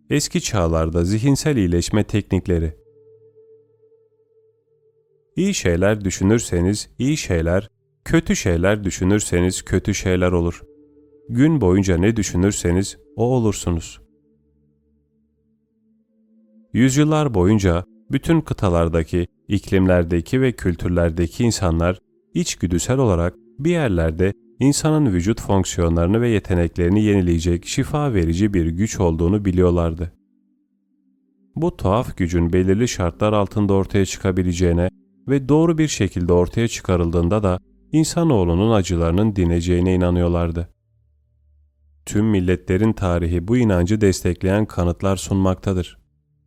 Eski çağlarda zihinsel iyileşme teknikleri. İyi şeyler düşünürseniz iyi şeyler, kötü şeyler düşünürseniz kötü şeyler olur. Gün boyunca ne düşünürseniz o olursunuz. Yüzyıllar boyunca bütün kıtalardaki, iklimlerdeki ve kültürlerdeki insanlar içgüdüsel olarak bir yerlerde insanın vücut fonksiyonlarını ve yeteneklerini yenileyecek şifa verici bir güç olduğunu biliyorlardı. Bu tuhaf gücün belirli şartlar altında ortaya çıkabileceğine ve doğru bir şekilde ortaya çıkarıldığında da insanoğlunun acılarının dineceğine inanıyorlardı. Tüm milletlerin tarihi bu inancı destekleyen kanıtlar sunmaktadır.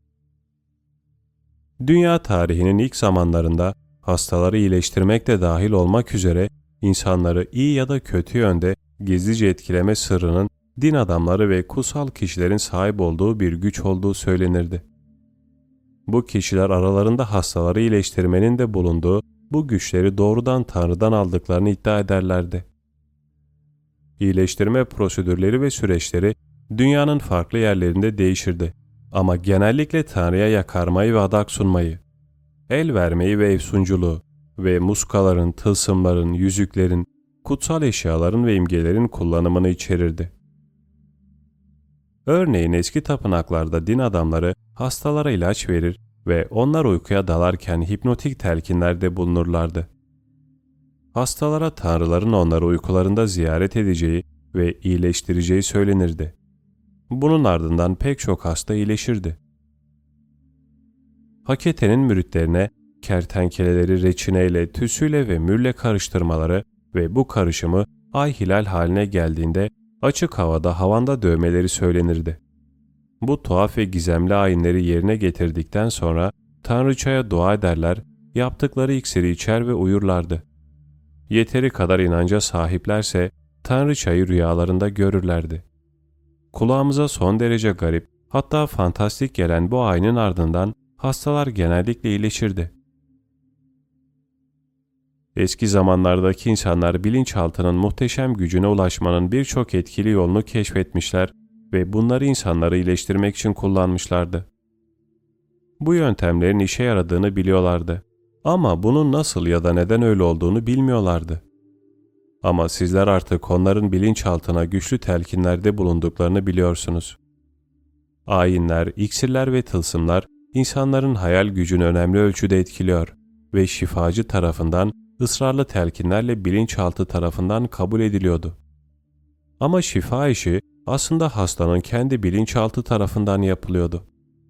Dünya tarihinin ilk zamanlarında hastaları iyileştirmek de dahil olmak üzere insanları iyi ya da kötü yönde gizlice etkileme sırrının din adamları ve kutsal kişilerin sahip olduğu bir güç olduğu söylenirdi. Bu kişiler aralarında hastaları iyileştirmenin de bulunduğu bu güçleri doğrudan Tanrı'dan aldıklarını iddia ederlerdi. İyileştirme prosedürleri ve süreçleri dünyanın farklı yerlerinde değişirdi. Ama genellikle Tanrı'ya yakarmayı ve adak sunmayı, el vermeyi ve efsunculuğu ve muskaların, tılsımların, yüzüklerin, kutsal eşyaların ve imgelerin kullanımını içerirdi. Örneğin eski tapınaklarda din adamları hastalara ilaç verir ve onlar uykuya dalarken hipnotik telkinlerde bulunurlardı. Hastalara tanrıların onları uykularında ziyaret edeceği ve iyileştireceği söylenirdi. Bunun ardından pek çok hasta iyileşirdi. Hakete'nin müritlerine kertenkeleleri reçineyle, tüsüyle ve mürle karıştırmaları ve bu karışımı ay hilal haline geldiğinde açık havada havanda dövmeleri söylenirdi. Bu tuhaf ve gizemli ayinleri yerine getirdikten sonra Tanrıçaya dua ederler, yaptıkları iksiri içer ve uyurlardı. Yeteri kadar inanca sahiplerse Tanrıçayı rüyalarında görürlerdi. Kulağımıza son derece garip, hatta fantastik gelen bu ayinin ardından hastalar genellikle iyileşirdi. Eski zamanlardaki insanlar bilinçaltının muhteşem gücüne ulaşmanın birçok etkili yolunu keşfetmişler ve bunları insanları iyileştirmek için kullanmışlardı. Bu yöntemlerin işe yaradığını biliyorlardı. Ama bunun nasıl ya da neden öyle olduğunu bilmiyorlardı. Ama sizler artık onların bilinçaltına güçlü telkinlerde bulunduklarını biliyorsunuz. Ayinler, iksirler ve tılsımlar insanların hayal gücünü önemli ölçüde etkiliyor ve şifacı tarafından ısrarlı telkinlerle bilinçaltı tarafından kabul ediliyordu. Ama şifa işi aslında hastanın kendi bilinçaltı tarafından yapılıyordu.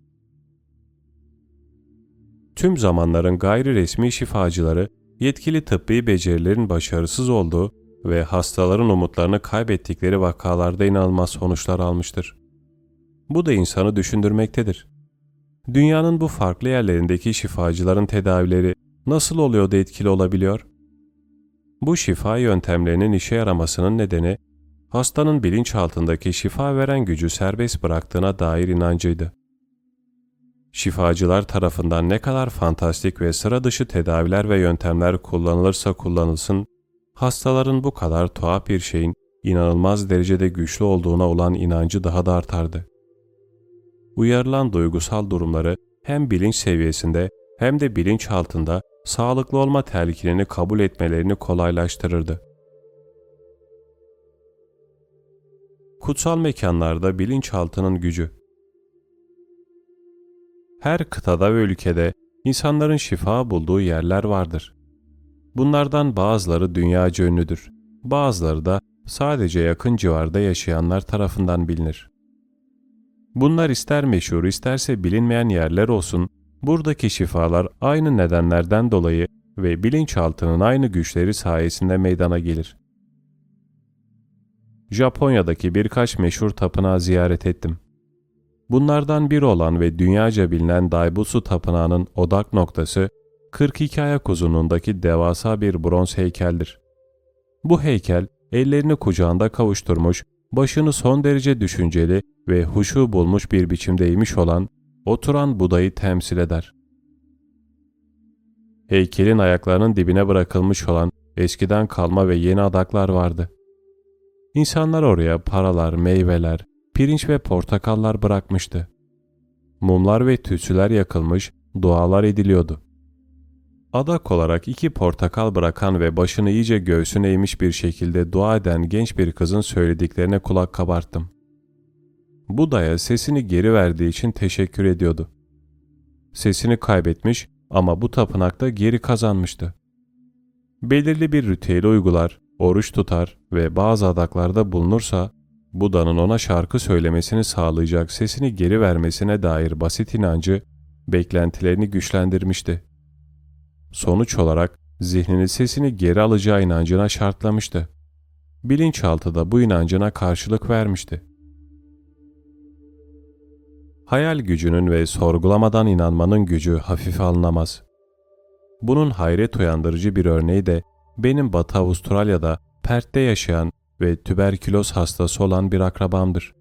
Tüm zamanların gayri resmi şifacıları, yetkili tıbbi becerilerin başarısız olduğu ve hastaların umutlarını kaybettikleri vakalarda inanılmaz sonuçlar almıştır. Bu da insanı düşündürmektedir. Dünyanın bu farklı yerlerindeki şifacıların tedavileri nasıl oluyor da etkili olabiliyor? Bu şifa yöntemlerinin işe yaramasının nedeni, hastanın bilinçaltındaki şifa veren gücü serbest bıraktığına dair inancıydı. Şifacılar tarafından ne kadar fantastik ve sıra dışı tedaviler ve yöntemler kullanılırsa kullanılsın, hastaların bu kadar tuhaf bir şeyin inanılmaz derecede güçlü olduğuna olan inancı daha da artardı. Uyarılan duygusal durumları hem bilinç seviyesinde hem de bilinçaltında sağlıklı olma telkinini kabul etmelerini kolaylaştırırdı. Kutsal mekanlarda bilinçaltının gücü. Her kıtada ve ülkede insanların şifa bulduğu yerler vardır. Bunlardan bazıları dünyaca ünlüdür, bazıları da sadece yakın civarda yaşayanlar tarafından bilinir. Bunlar ister meşhur isterse bilinmeyen yerler olsun, buradaki şifalar aynı nedenlerden dolayı ve bilinçaltının aynı güçleri sayesinde meydana gelir. Japonya'daki birkaç meşhur tapınağı ziyaret ettim. Bunlardan biri olan ve dünyaca bilinen Daibutsu Tapınağı'nın odak noktası, 42 ayak uzunluğundaki devasa bir bronz heykeldir. Bu heykel, ellerini kucağında kavuşturmuş, başını son derece düşünceli ve huşu bulmuş bir biçimde eğmiş olan, oturan Buda'yı temsil eder. Heykelin ayaklarının dibine bırakılmış olan eskiden kalma ve yeni adaklar vardı. İnsanlar oraya paralar, meyveler, pirinç ve portakallar bırakmıştı. Mumlar ve tütsüler yakılmış, dualar ediliyordu. Adak olarak 2 portakal bırakan ve başını iyice göğsüne eğmiş bir şekilde dua eden genç bir kızın söylediklerine kulak kabarttım. Buda'ya sesini geri verdiği için teşekkür ediyordu. Sesini kaybetmiş ama bu tapınakta geri kazanmıştı. Belirli bir ritüeli uygular, oruç tutar ve bazı adaklarda bulunursa, Buda'nın ona şarkı söylemesini sağlayacak sesini geri vermesine dair basit inancı, beklentilerini güçlendirmişti. Sonuç olarak zihnini sesini geri alacağı inancına şartlamıştı. Bilinçaltı da bu inancına karşılık vermişti. Hayal gücünün ve sorgulamadan inanmanın gücü hafife alınamaz. Bunun hayret uyandırıcı bir örneği de benim Batı Avustralya'da Perth'te yaşayan ve tüberküloz hastası olan bir akrabamdır.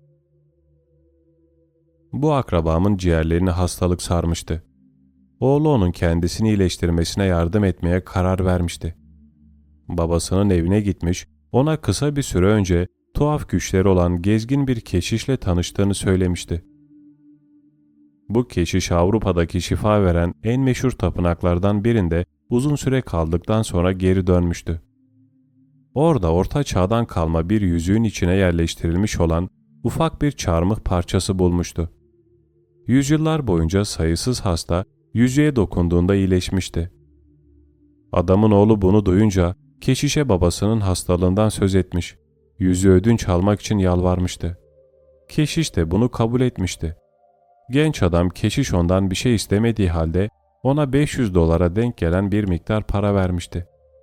Bu akrabamın ciğerlerini hastalık sarmıştı. Oğlu onun kendisini iyileştirmesine yardım etmeye karar vermişti. Babasının evine gitmiş, ona kısa bir süre önce tuhaf güçleri olan gezgin bir keşişle tanıştığını söylemişti. Bu keşiş Avrupa'daki şifa veren en meşhur tapınaklardan birinde uzun süre kaldıktan sonra geri dönmüştü. Orada orta çağdan kalma bir yüzüğün içine yerleştirilmiş olan ufak bir çarmıh parçası bulmuştu. Yüzyıllar boyunca sayısız hasta yüzüğe dokunduğunda iyileşmişti. Adamın oğlu bunu duyunca keşişe babasının hastalığından söz etmiş, yüzüğü ödünç almak için yalvarmıştı. Keşiş de bunu kabul etmişti. Genç adam keşiş ondan bir şey istemediği halde ona $500 denk gelen bir miktar para vermişti.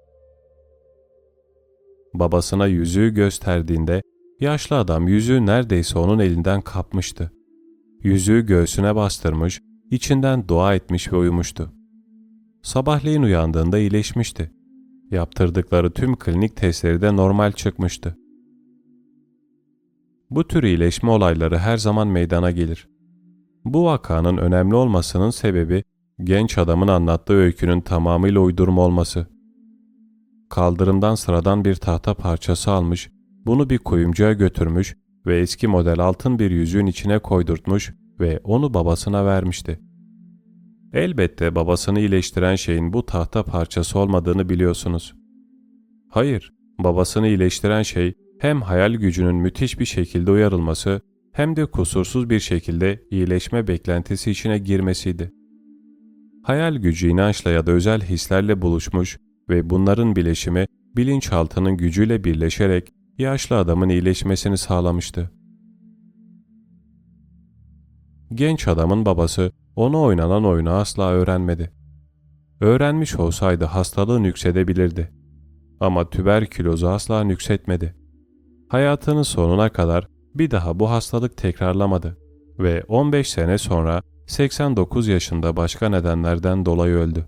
Babasına yüzüğü gösterdiğinde yaşlı adam yüzüğü neredeyse onun elinden kapmıştı. Yüzüğü göğsüne bastırmış, içinden dua etmiş ve uyumuştu. Sabahleyin uyandığında iyileşmişti. Yaptırdıkları tüm klinik testleri de normal çıkmıştı. Bu tür iyileşme olayları her zaman meydana gelir. Bu vakanın önemli olmasının sebebi genç adamın anlattığı öykünün tamamıyla uydurma olması. Kaldırımdan sıradan bir tahta parçası almış, bunu bir kuyumcuya götürmüş ve eski model altın bir yüzüğün içine koydurtmuş ve onu babasına vermişti. Elbette babasını iyileştiren şeyin bu tahta parçası olmadığını biliyorsunuz. Hayır, babasını iyileştiren şey hem hayal gücünün müthiş bir şekilde uyarılması hem de kusursuz bir şekilde iyileşme beklentisi içine girmesiydi. Hayal gücü inançla ya da özel hislerle buluşmuş ve bunların bileşimi bilinçaltının gücüyle birleşerek yaşlı adamın iyileşmesini sağlamıştı. Genç adamın babası ona oynanan oyunu asla öğrenmedi. Öğrenmiş olsaydı hastalığı nüksedebilirdi. Ama tüberkülozu asla nüksetmedi. Hayatının sonuna kadar bir daha bu hastalık tekrarlamadı ve 15 sene sonra 89 yaşında başka nedenlerden dolayı öldü.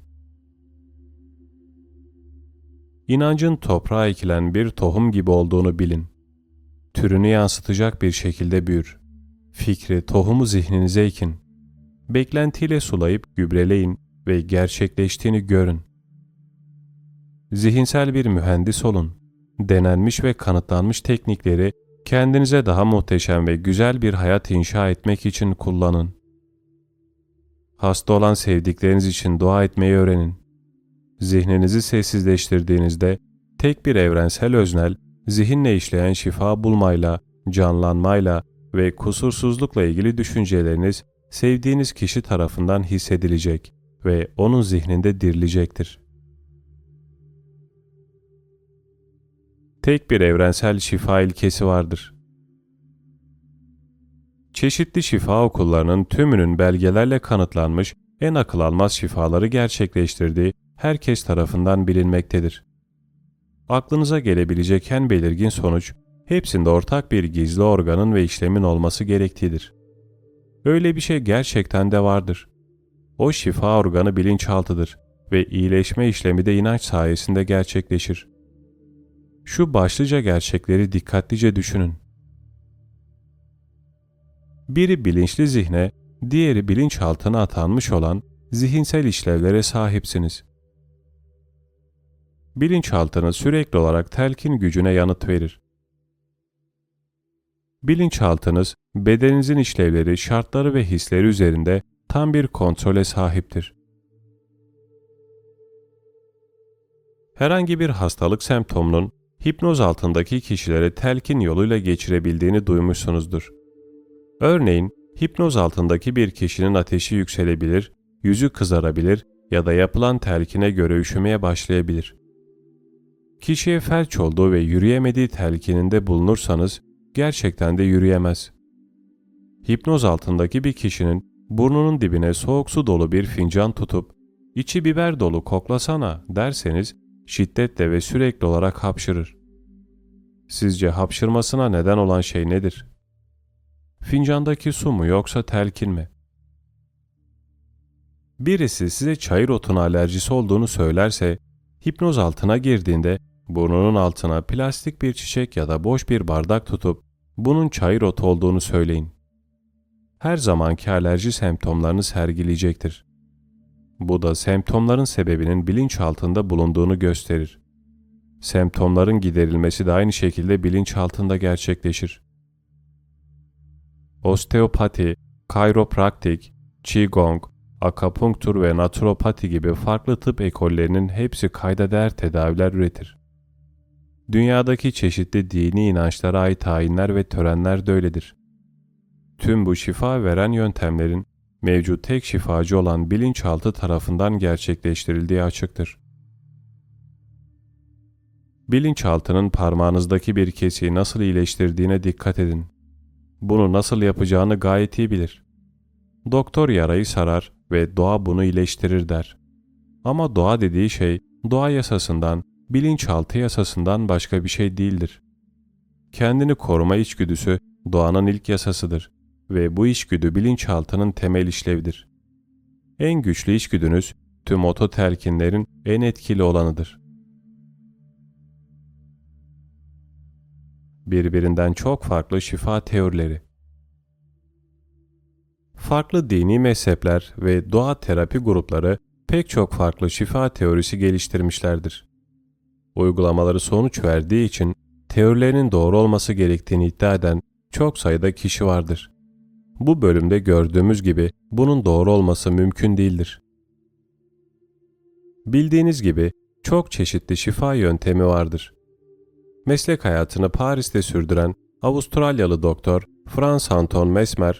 İnancın toprağa ekilen bir tohum gibi olduğunu bilin. Türünü yansıtacak bir şekilde büyür. Fikri, tohumu zihninize ekin. Beklentiyle sulayıp gübreleyin ve gerçekleştiğini görün. Zihinsel bir mühendis olun. Denenmiş ve kanıtlanmış teknikleri kendinize daha muhteşem ve güzel bir hayat inşa etmek için kullanın. Hasta olan sevdikleriniz için dua etmeyi öğrenin. Zihninizi sessizleştirdiğinizde tek bir evrensel öznel, zihinle işleyen şifa bulmayla, canlanmayla ve kusursuzlukla ilgili düşünceleriniz sevdiğiniz kişi tarafından hissedilecek ve onun zihninde dirilecektir. Tek bir evrensel şifa ilkesi vardır. Çeşitli şifa okullarının tümünün belgelerle kanıtlanmış en akıl almaz şifaları gerçekleştirdiği herkes tarafından bilinmektedir. Aklınıza gelebilecek en belirgin sonuç, hepsinde ortak bir gizli organın ve işlemin olması gerektiğidir. Öyle bir şey gerçekten de vardır. O şifa organı bilinçaltıdır ve iyileşme işlemi de inanç sayesinde gerçekleşir. Şu başlıca gerçekleri dikkatlice düşünün. Biri bilinçli zihne, diğeri bilinçaltına atanmış olan zihinsel işlevlere sahipsiniz. Bilinçaltınız sürekli olarak telkin gücüne yanıt verir. Bilinçaltınız, bedeninizin işlevleri, şartları ve hisleri üzerinde tam bir kontrole sahiptir. Herhangi bir hastalık semptomunun hipnoz altındaki kişilere telkin yoluyla geçirebildiğini duymuşsunuzdur. Örneğin, hipnoz altındaki bir kişinin ateşi yükselebilir, yüzü kızarabilir ya da yapılan telkine göre üşümeye başlayabilir. Kişiye felç olduğu ve yürüyemediği telkininde bulunursanız, gerçekten de yürüyemez. Hipnoz altındaki bir kişinin burnunun dibine soğuk su dolu bir fincan tutup, içi biber dolu koklasana derseniz, şiddetle ve sürekli olarak hapşırır. Sizce hapşırmasına neden olan şey nedir? Fincandaki su mu yoksa telkin mi? Birisi size çayır otuna alerjisi olduğunu söylerse, hipnoz altına girdiğinde burnunun altına plastik bir çiçek ya da boş bir bardak tutup bunun çayır otu olduğunu söyleyin. Her zamanki alerji semptomlarını sergileyecektir. Bu da semptomların sebebinin bilinçaltında bulunduğunu gösterir. Semptomların giderilmesi de aynı şekilde bilinçaltında gerçekleşir. Osteopati, kayropraktik, qigong, akupunktur ve naturopati gibi farklı tıp ekollerinin hepsi kayda değer tedaviler üretir. Dünyadaki çeşitli dini inançlara ait ayinler ve törenler de öyledir. Tüm bu şifa veren yöntemlerin mevcut tek şifacı olan bilinçaltı tarafından gerçekleştirildiği açıktır. Bilinçaltının parmağınızdaki bir kesiği nasıl iyileştirdiğine dikkat edin. Bunu nasıl yapacağını gayet iyi bilir. Doktor yarayı sarar ve doğa bunu iyileştirir der. Ama doğa dediği şey doğa yasasından, bilinçaltı yasasından başka bir şey değildir. Kendini koruma içgüdüsü doğanın ilk yasasıdır ve bu içgüdü bilinçaltının temel işlevidir. En güçlü içgüdünüz tüm ototelkinlerin en etkili olanıdır. Birbirinden çok farklı şifa teorileri. Farklı dini mezhepler ve doğa terapi grupları pek çok farklı şifa teorisi geliştirmişlerdir. Uygulamaları sonuç verdiği için teorilerinin doğru olması gerektiğini iddia eden çok sayıda kişi vardır. Bu bölümde gördüğümüz gibi bunun doğru olması mümkün değildir. Bildiğiniz gibi çok çeşitli şifa yöntemi vardır. Meslek hayatını Paris'te sürdüren Avustralyalı doktor Franz Anton Mesmer,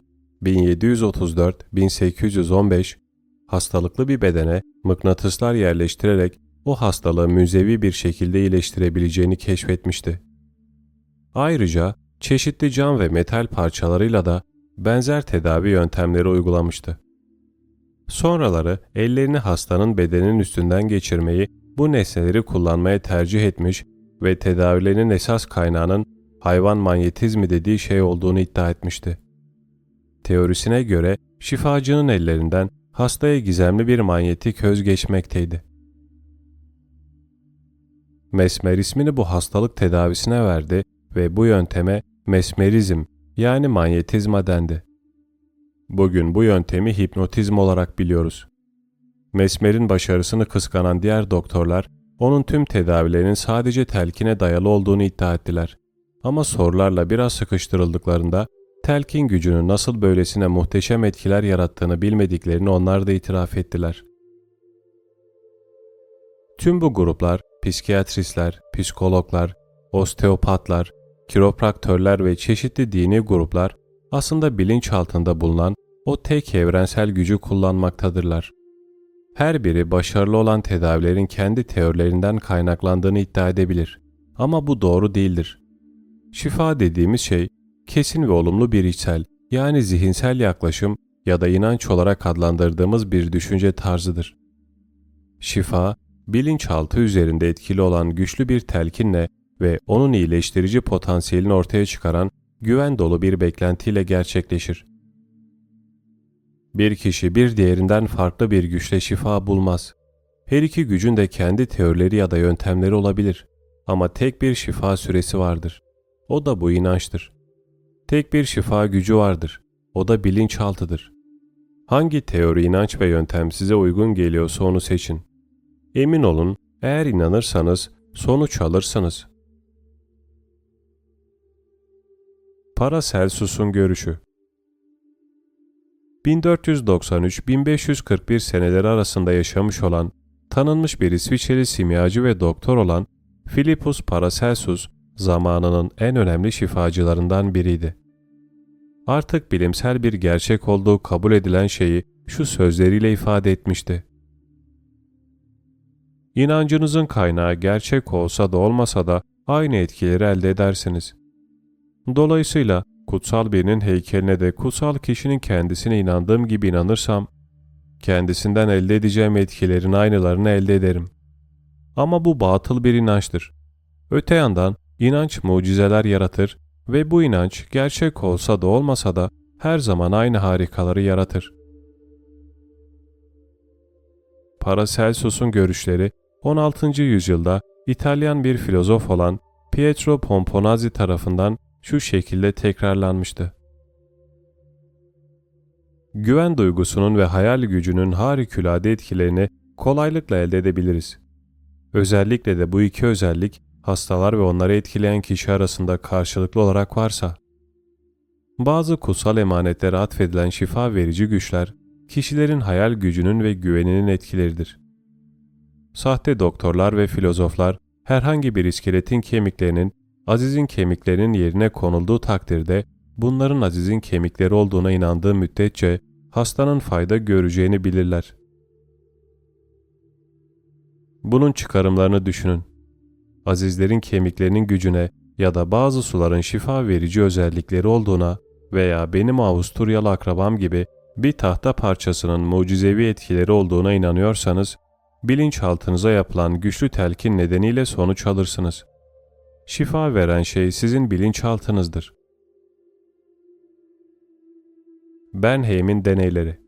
1734-1815 hastalıklı bir bedene mıknatıslar yerleştirerek o hastalığı münzevi bir şekilde iyileştirebileceğini keşfetmişti. Ayrıca çeşitli cam ve metal parçalarıyla da benzer tedavi yöntemleri uygulamıştı. Sonraları ellerini hastanın bedeninin üstünden geçirmeyi, bu nesneleri kullanmaya tercih etmiş ve tedavilerinin esas kaynağının hayvan manyetizmi dediği şey olduğunu iddia etmişti. Teorisine göre şifacının ellerinden hastaya gizemli bir manyetik öz geçmekteydi. Mesmer ismini bu hastalık tedavisine verdi ve bu yönteme mesmerizm yani manyetizma dendi. Bugün bu yöntemi hipnotizm olarak biliyoruz. Mesmer'in başarısını kıskanan diğer doktorlar, onun tüm tedavilerinin sadece telkine dayalı olduğunu iddia ettiler. Ama sorularla biraz sıkıştırıldıklarında, telkin gücünün nasıl böylesine muhteşem etkiler yarattığını bilmediklerini onlar da itiraf ettiler. Tüm bu gruplar, psikiyatristler, psikologlar, osteopatlar, kiropraktörler ve çeşitli dini gruplar aslında bilinçaltında bulunan o tek evrensel gücü kullanmaktadırlar. Her biri başarılı olan tedavilerin kendi teorilerinden kaynaklandığını iddia edebilir. Ama bu doğru değildir. Şifa dediğimiz şey, kesin ve olumlu bir içsel, yani zihinsel yaklaşım ya da inanç olarak adlandırdığımız bir düşünce tarzıdır. Şifa, bilinçaltı üzerinde etkili olan güçlü bir telkinle ve onun iyileştirici potansiyelini ortaya çıkaran güven dolu bir beklentiyle gerçekleşir. Bir kişi bir diğerinden farklı bir güçle şifa bulmaz. Her iki gücün de kendi teorileri ya da yöntemleri olabilir. Ama tek bir şifa süresi vardır. O da bu inançtır. Tek bir şifa gücü vardır. O da bilinçaltıdır. Hangi teori, inanç ve yöntem size uygun geliyorsa onu seçin. Emin olun, eğer inanırsanız sonuç alırsınız. Paracelsus'un görüşü. 1493-1541 seneleri arasında yaşamış olan, tanınmış bir İsviçreli simyacı ve doktor olan Philippus Paracelsus, zamanının en önemli şifacılarından biriydi. Artık bilimsel bir gerçek olduğu kabul edilen şeyi şu sözleriyle ifade etmişti: İnancınızın kaynağı gerçek olsa da olmasa da aynı etkileri elde edersiniz. Dolayısıyla kutsal birinin heykeline de kutsal kişinin kendisine inandığım gibi inanırsam, kendisinden elde edeceğim etkilerin aynılarını elde ederim. Ama bu batıl bir inançtır. Öte yandan inanç mucizeler yaratır ve bu inanç gerçek olsa da olmasa da her zaman aynı harikaları yaratır. Paracelsus'un görüşleri 16. yüzyılda İtalyan bir filozof olan Pietro Pomponazzi tarafından şu şekilde tekrarlanmıştı: Güven duygusunun ve hayal gücünün harikulade etkilerini kolaylıkla elde edebiliriz. Özellikle de bu iki özellik hastalar ve onları etkileyen kişi arasında karşılıklı olarak varsa. Bazı kutsal emanetlere atfedilen şifa verici güçler, kişilerin hayal gücünün ve güveninin etkileridir. Sahte doktorlar ve filozoflar, herhangi bir iskeletin kemiklerinin, Aziz'in kemiklerinin yerine konulduğu takdirde, bunların Aziz'in kemikleri olduğuna inandığı müddetçe, hastanın fayda göreceğini bilirler. Bunun çıkarımlarını düşünün. Azizlerin kemiklerinin gücüne ya da bazı suların şifa verici özellikleri olduğuna veya benim Avusturyalı akrabam gibi bir tahta parçasının mucizevi etkileri olduğuna inanıyorsanız, bilinçaltınıza yapılan güçlü telkin nedeniyle sonuç alırsınız. Şifa veren şey sizin bilinçaltınızdır. Bernheim'in deneyleri.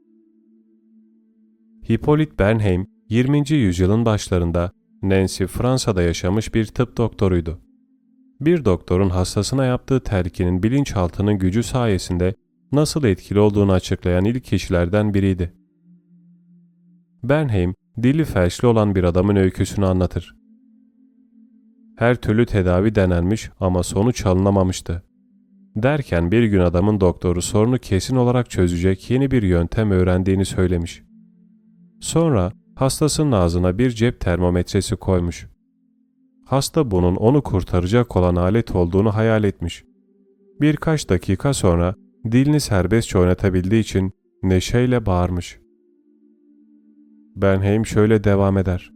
Hippolyte Bernheim, 20. yüzyılın başlarında Nancy, Fransa'da yaşamış bir tıp doktoruydu. Bir doktorun hastasına yaptığı telkinin bilinçaltının gücü sayesinde nasıl etkili olduğunu açıklayan ilk kişilerden biriydi. Bernheim, dili felçli olan bir adamın öyküsünü anlatır. Her türlü tedavi denenmiş ama sonuç alınamamıştı. Derken bir gün adamın doktoru sorunu kesin olarak çözecek yeni bir yöntem öğrendiğini söylemiş. Sonra hastasının ağzına bir cep termometresi koymuş. Hasta bunun onu kurtaracak olan alet olduğunu hayal etmiş. Birkaç dakika sonra dilini serbestçe oynatabildiği için neşeyle bağırmış. Bernheim şöyle devam eder.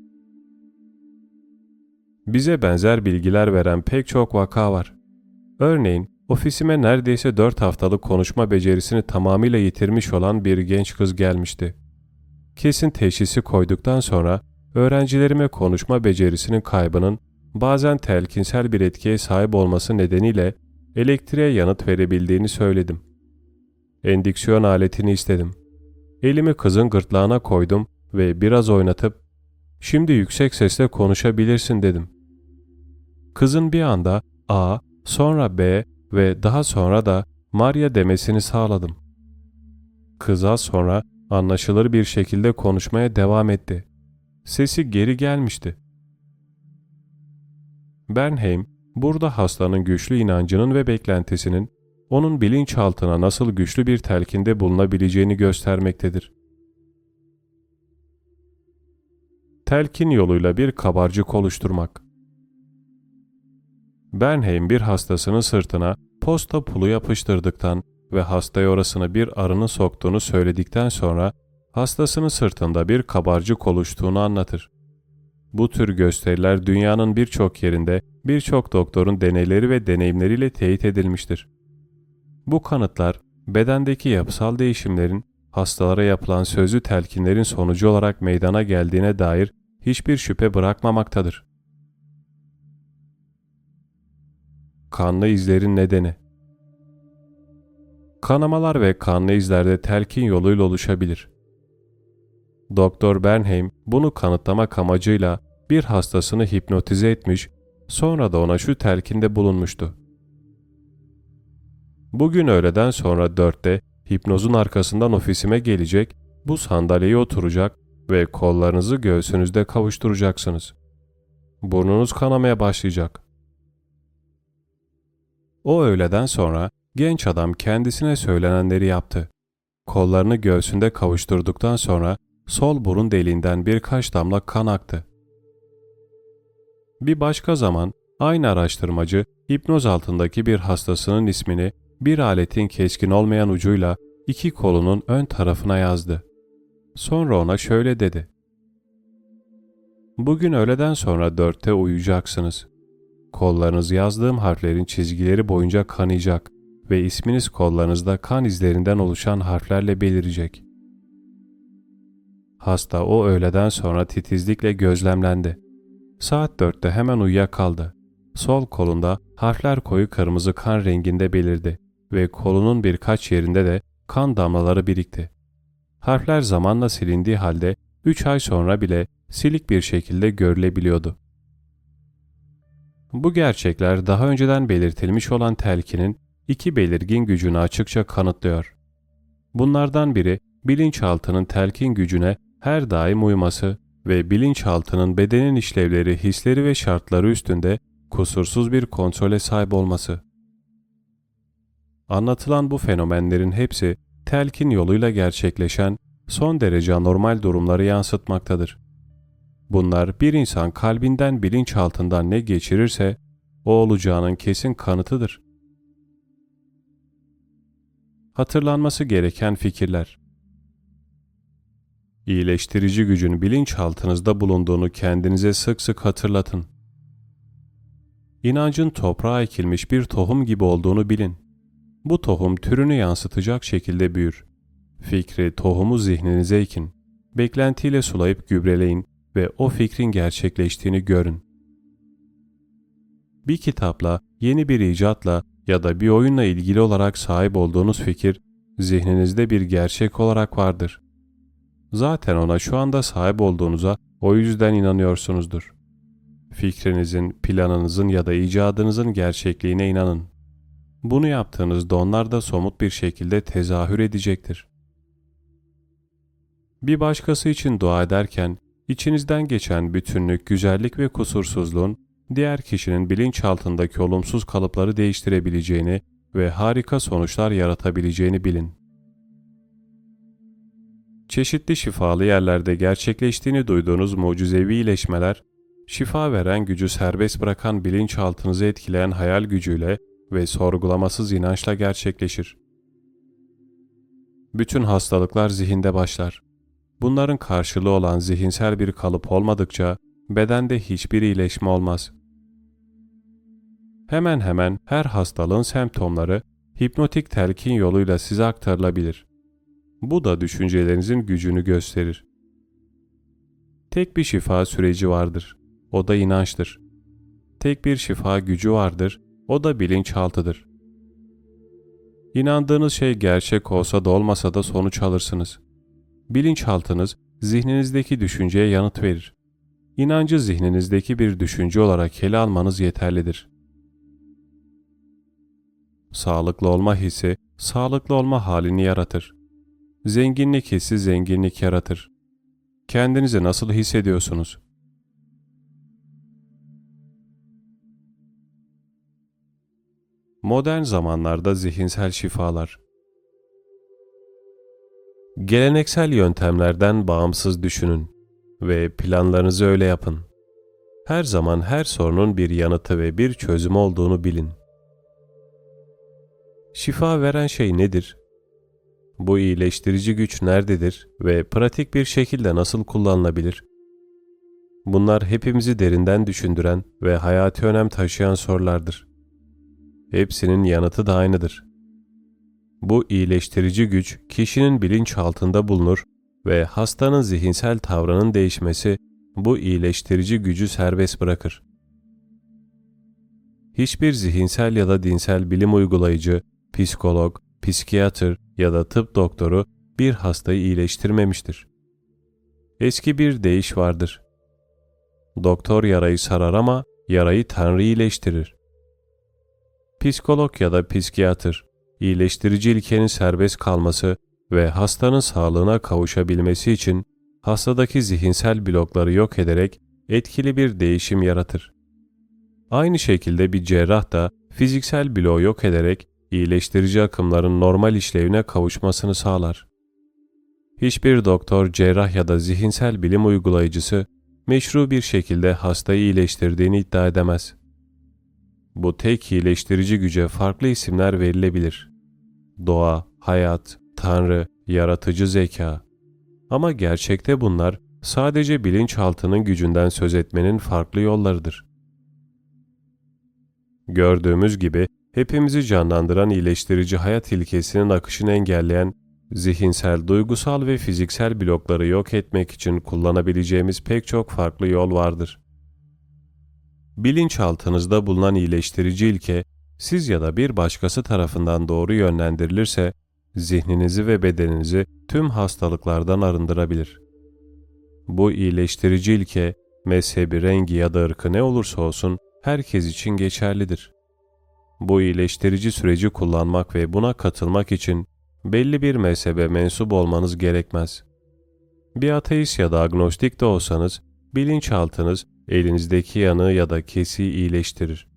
Bize benzer bilgiler veren pek çok vaka var. Örneğin ofisime neredeyse 4 haftalık konuşma becerisini tamamıyla yitirmiş olan bir genç kız gelmişti. Kesin teşhisi koyduktan sonra öğrencilerime konuşma becerisinin kaybının bazen telkinsel bir etkiye sahip olması nedeniyle elektriğe yanıt verebildiğini söyledim. Endüksiyon aletini istedim. Elimi kızın gırtlağına koydum ve biraz oynatıp "Şimdi yüksek sesle konuşabilirsin" dedim. Kızın bir anda A, sonra B ve daha sonra da Maria demesini sağladım. Kız az sonra anlaşılır bir şekilde konuşmaya devam etti. Sesi geri gelmişti. Bernheim, burada hastanın güçlü inancının ve beklentisinin onun bilinçaltına nasıl güçlü bir telkinde bulunabileceğini göstermektedir. Telkin yoluyla bir kabarcık oluşturmak. Bernheim bir hastasının sırtına posta pulu yapıştırdıktan ve hastaya orasına bir arının soktuğunu söyledikten sonra hastasının sırtında bir kabarcık oluştuğunu anlatır. Bu tür gösteriler dünyanın birçok yerinde birçok doktorun deneyleri ve deneyimleriyle teyit edilmiştir. Bu kanıtlar bedendeki yapısal değişimlerin hastalara yapılan sözlü telkinlerin sonucu olarak meydana geldiğine dair hiçbir şüphe bırakmamaktadır. Kanlı izlerin nedeni. Kanamalar ve kanlı izlerde telkin yoluyla oluşabilir. Doktor Bernheim bunu kanıtlamak amacıyla bir hastasını hipnotize etmiş, sonra da ona şu telkinde bulunmuştu. Bugün öğleden sonra 4'te hipnozun arkasından ofisime gelecek, bu sandalyeye oturacak ve kollarınızı göğsünüzde kavuşturacaksınız. Burnunuz kanamaya başlayacak. O öğleden sonra Genç adam kendisine söylenenleri yaptı. Kollarını göğsünde kavuşturduktan sonra sol burun deliğinden birkaç damla kan aktı. Bir başka zaman aynı araştırmacı hipnoz altındaki bir hastasının ismini bir aletin keskin olmayan ucuyla iki kolunun ön tarafına yazdı. Sonra ona şöyle dedi: "Bugün öğleden sonra 4'te uyuyacaksınız. Kollarınız yazdığım harflerin çizgileri boyunca kanayacak ve isminiz kollarınızda kan izlerinden oluşan harflerle belirecek." Hasta o öğleden sonra titizlikle gözlemlendi. Saat 4'te hemen uyuyakaldı. Sol kolunda harfler koyu kırmızı kan renginde belirdi ve kolunun birkaç yerinde de kan damlaları birikti. Harfler zamanla silindiği halde 3 ay sonra bile silik bir şekilde görülebiliyordu. Bu gerçekler daha önceden belirtilmiş olan telkinin iki belirgin gücünü açıkça kanıtlıyor. Bunlardan biri bilinçaltının telkin gücüne her daim uyması ve bilinçaltının bedenin işlevleri, hisleri ve şartları üstünde kusursuz bir kontrole sahip olması. Anlatılan bu fenomenlerin hepsi telkin yoluyla gerçekleşen son derece anormal durumları yansıtmaktadır. Bunlar bir insan kalbinden bilinçaltından ne geçirirse o olacağının kesin kanıtıdır. Hatırlanması gereken fikirler. İyileştirici gücün bilinçaltınızda bulunduğunu kendinize sık sık hatırlatın. İnancın toprağa ekilmiş bir tohum gibi olduğunu bilin. Bu tohum türünü yansıtacak şekilde büyür. Fikri, tohumu zihninize ekin. Beklentiyle sulayıp gübreleyin ve o fikrin gerçekleştiğini görün. Bir kitapla, yeni bir icatla ya da bir oyunla ilgili olarak sahip olduğunuz fikir, zihninizde bir gerçek olarak vardır. Zaten ona şu anda sahip olduğunuza o yüzden inanıyorsunuzdur. Fikrinizin, planınızın ya da icadınızın gerçekliğine inanın. Bunu yaptığınızda onlar da somut bir şekilde tezahür edecektir. Bir başkası için dua ederken, içinizden geçen bütünlük, güzellik ve kusursuzluğun, diğer kişinin bilinçaltındaki olumsuz kalıpları değiştirebileceğini ve harika sonuçlar yaratabileceğini bilin. Çeşitli şifalı yerlerde gerçekleştiğini duyduğunuz mucizevi iyileşmeler, şifa veren gücü serbest bırakan bilinçaltınızı etkileyen hayal gücüyle ve sorgulamasız inançla gerçekleşir. Bütün hastalıklar zihinde başlar. Bunların karşılığı olan zihinsel bir kalıp olmadıkça bedende hiçbir iyileşme olmaz. Hemen hemen her hastalığın semptomları hipnotik telkin yoluyla size aktarılabilir. Bu da düşüncelerinizin gücünü gösterir. Tek bir şifa süreci vardır. O da inançtır. Tek bir şifa gücü vardır. O da bilinçaltıdır. İnandığınız şey gerçek olsa da olmasa da sonuç alırsınız. Bilinçaltınız zihninizdeki düşünceye yanıt verir. İnancı zihninizdeki bir düşünce olarak ele almanız yeterlidir. Sağlıklı olma hissi, sağlıklı olma halini yaratır. Zenginlik hissi zenginlik yaratır. Kendinizi nasıl hissediyorsunuz? Modern zamanlarda zihinsel şifalar. Geleneksel yöntemlerden bağımsız düşünün ve planlarınızı öyle yapın. Her zaman her sorunun bir yanıtı ve bir çözüm olduğunu bilin. Şifa veren şey nedir? Bu iyileştirici güç nerededir ve pratik bir şekilde nasıl kullanılabilir? Bunlar hepimizi derinden düşündüren ve hayati önem taşıyan sorulardır. Hepsinin yanıtı da aynıdır. Bu iyileştirici güç kişinin bilinçaltında bulunur ve hastanın zihinsel tavrının değişmesi bu iyileştirici gücü serbest bırakır. Hiçbir zihinsel ya da dinsel bilim uygulayıcı, psikolog, psikiyatr ya da tıp doktoru bir hastayı iyileştirmemiştir. Eski bir deyiş vardır. Doktor yarayı sarar ama yarayı Tanrı iyileştirir. Psikolog ya da psikiyatr, iyileştirici ilkenin serbest kalması ve hastanın sağlığına kavuşabilmesi için hastadaki zihinsel blokları yok ederek etkili bir değişim yaratır. Aynı şekilde bir cerrah da fiziksel bloğu yok ederek iyileştirici akımların normal işlevine kavuşmasını sağlar. Hiçbir doktor, cerrah ya da zihinsel bilim uygulayıcısı meşru bir şekilde hastayı iyileştirdiğini iddia edemez. Bu tek iyileştirici güce farklı isimler verilebilir. Doğa, hayat, tanrı, yaratıcı zeka. Ama gerçekte bunlar sadece bilinçaltının gücünden söz etmenin farklı yollarıdır. Gördüğümüz gibi hepimizi canlandıran iyileştirici hayat ilkesinin akışını engelleyen, zihinsel, duygusal ve fiziksel blokları yok etmek için kullanabileceğimiz pek çok farklı yol vardır. Bilinçaltınızda bulunan iyileştirici ilke, siz ya da bir başkası tarafından doğru yönlendirilirse, zihninizi ve bedeninizi tüm hastalıklardan arındırabilir. Bu iyileştirici ilke, mezhebi, rengi ya da ırkı ne olursa olsun herkes için geçerlidir. Bu iyileştirici süreci kullanmak ve buna katılmak için belli bir mezhebe mensup olmanız gerekmez. Bir ateist ya da agnostik de olsanız, bilinçaltınız elinizdeki yanığı ya da kesiği iyileştirir.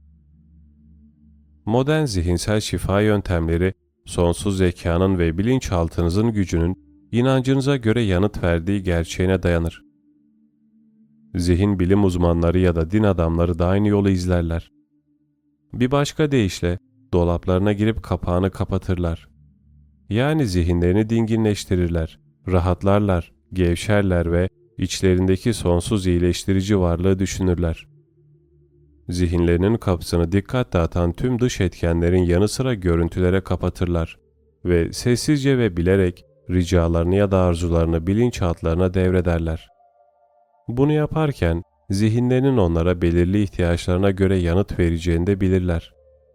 Modern zihinsel şifa yöntemleri, sonsuz zekanın ve bilinçaltınızın gücünün inancınıza göre yanıt verdiği gerçeğine dayanır. Zihin bilim uzmanları ya da din adamları da aynı yolu izlerler. Bir başka deyişle, dolaplarına girip kapağını kapatırlar. Yani zihinlerini dinginleştirirler, rahatlarlar, gevşerler ve içlerindeki sonsuz iyileştirici varlığı düşünürler. Zihinlerinin kapısını dikkat dağıtan tüm dış etkenlerin yanı sıra görüntülere kapatırlar ve sessizce ve bilerek ricalarını ya da arzularını bilinçaltlarına devrederler. Bunu yaparken zihinlerinin onlara belirli ihtiyaçlarına göre yanıt vereceğini de bilirler.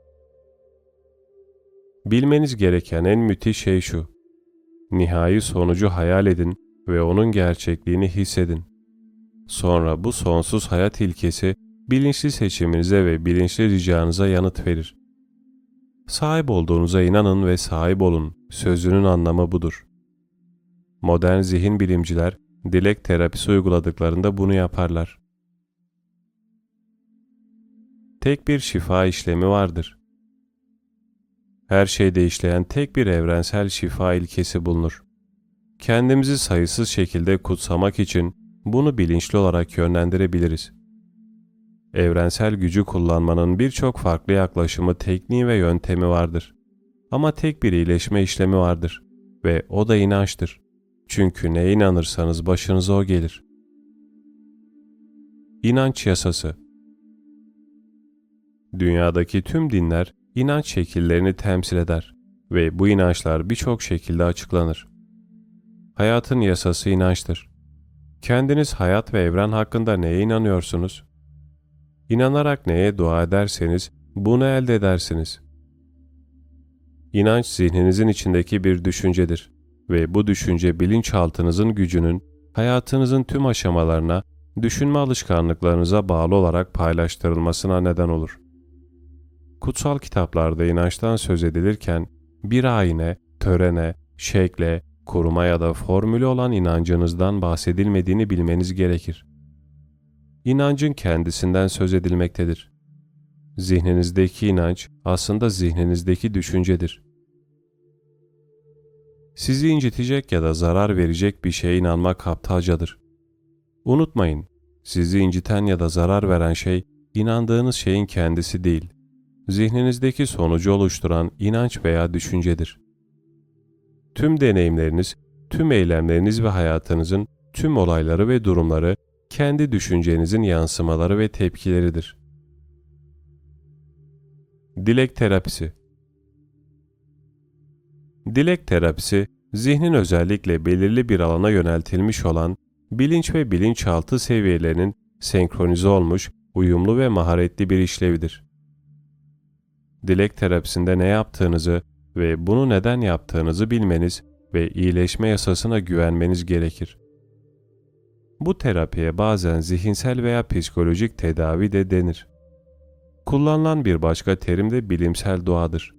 Bilmeniz gereken en müthiş şey şu: nihai sonucu hayal edin ve onun gerçekliğini hissedin. Sonra bu sonsuz hayat ilkesi bilinçli seçiminize ve bilinçli ricanıza yanıt verir. Sahip olduğunuza inanın ve sahip olun sözünün anlamı budur. Modern zihin bilimciler dilek terapisi uyguladıklarında bunu yaparlar. Tek bir şifa işlemi vardır. Her şeyde işleyen tek bir evrensel şifa ilkesi bulunur. Kendimizi sayısız şekilde kutsamak için bunu bilinçli olarak yönlendirebiliriz. Evrensel gücü kullanmanın birçok farklı yaklaşımı, tekniği ve yöntemi vardır. Ama tek bir iyileşme işlemi vardır ve o da inançtır. Çünkü neye inanırsanız başınıza o gelir. İnanç yasası. Dünyadaki tüm dinler inanç şekillerini temsil eder ve bu inançlar birçok şekilde açıklanır. Hayatın yasası inançtır. Kendiniz hayat ve evren hakkında neye inanıyorsunuz? İnanarak neye dua ederseniz bunu elde edersiniz. İnanç zihninizin içindeki bir düşüncedir ve bu düşünce bilinçaltınızın gücünün hayatınızın tüm aşamalarına, düşünme alışkanlıklarınıza bağlı olarak paylaştırılmasına neden olur. Kutsal kitaplarda inançtan söz edilirken bir ayine, törene, şekle, kuruma ya da formülü olan inancınızdan bahsedilmediğini bilmeniz gerekir. İnancın kendisinden söz edilmektedir. Zihninizdeki inanç aslında zihninizdeki düşüncedir. Sizi incitecek ya da zarar verecek bir şeye inanmak aptalcadır. Unutmayın, sizi inciten ya da zarar veren şey inandığınız şeyin kendisi değil, zihninizdeki sonucu oluşturan inanç veya düşüncedir. Tüm deneyimleriniz, tüm eylemleriniz ve hayatınızın tüm olayları ve durumları kendi düşüncenizin yansımaları ve tepkileridir. Dilek terapisi. Dilek terapisi, zihnin özellikle belirli bir alana yöneltilmiş olan bilinç ve bilinçaltı seviyelerinin senkronize olmuş, uyumlu ve maharetli bir işlevidir. Dilek terapisinde ne yaptığınızı ve bunu neden yaptığınızı bilmeniz ve iyileşme yasasına güvenmeniz gerekir. Bu terapiye bazen zihinsel veya psikolojik tedavi de denir. Kullanılan bir başka terim de bilimsel duadır.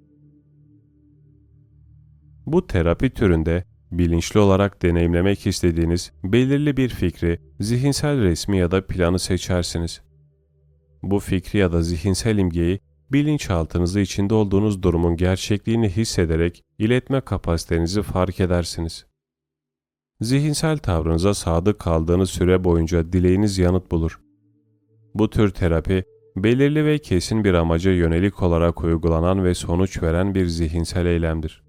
Bu terapi türünde bilinçli olarak deneyimlemek istediğiniz belirli bir fikri, zihinsel resmi ya da planı seçersiniz. Bu fikri ya da zihinsel imgeyi bilinçaltınızı içinde olduğunuz durumun gerçekliğini hissederek iletme kapasitenizi fark edersiniz. Zihinsel tavrınıza sadık kaldığınız süre boyunca dileğiniz yanıt bulur. Bu tür terapi, belirli ve kesin bir amaca yönelik olarak uygulanan ve sonuç veren bir zihinsel eylemdir.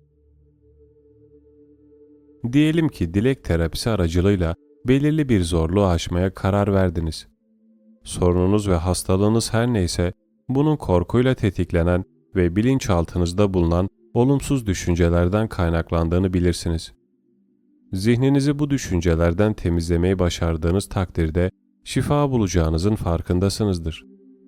Diyelim ki dilek terapisi aracılığıyla belirli bir zorluğu aşmaya karar verdiniz. Sorununuz ve hastalığınız her neyse, bunun korkuyla tetiklenen ve bilinçaltınızda bulunan olumsuz düşüncelerden kaynaklandığını bilirsiniz. Zihninizi bu düşüncelerden temizlemeyi başardığınız takdirde şifa bulacağınızın farkındasınızdır.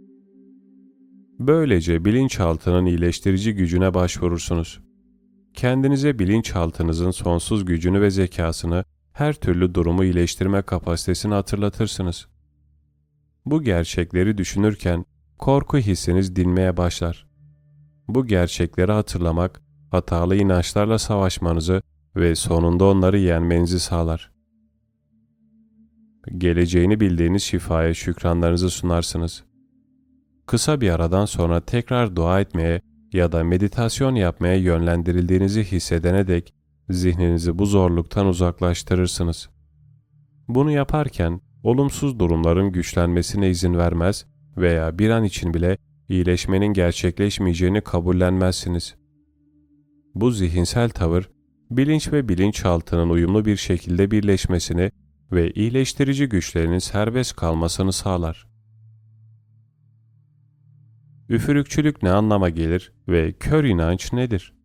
Böylece bilinçaltının iyileştirici gücüne başvurursunuz. Kendinize bilinçaltınızın sonsuz gücünü ve zekasını, her türlü durumu iyileştirme kapasitesini hatırlatırsınız. Bu gerçekleri düşünürken korku hissiniz dinmeye başlar. Bu gerçekleri hatırlamak, hatalı inançlarla savaşmanızı ve sonunda onları yenmenizi sağlar. Geleceğini bildiğiniz şifaya şükranlarınızı sunarsınız. Kısa bir aradan sonra tekrar dua etmeye ya da meditasyon yapmaya yönlendirildiğinizi hissedene dek zihninizi bu zorluktan uzaklaştırırsınız. Bunu yaparken olumsuz durumların güçlenmesine izin vermez veya bir an için bile iyileşmenin gerçekleşmeyeceğini kabullenmezsiniz. Bu zihinsel tavır, bilinç ve bilinçaltının uyumlu bir şekilde birleşmesini ve iyileştirici güçlerinin serbest kalmasını sağlar. Üfürükçülük ne anlama gelir ve kör inanç nedir?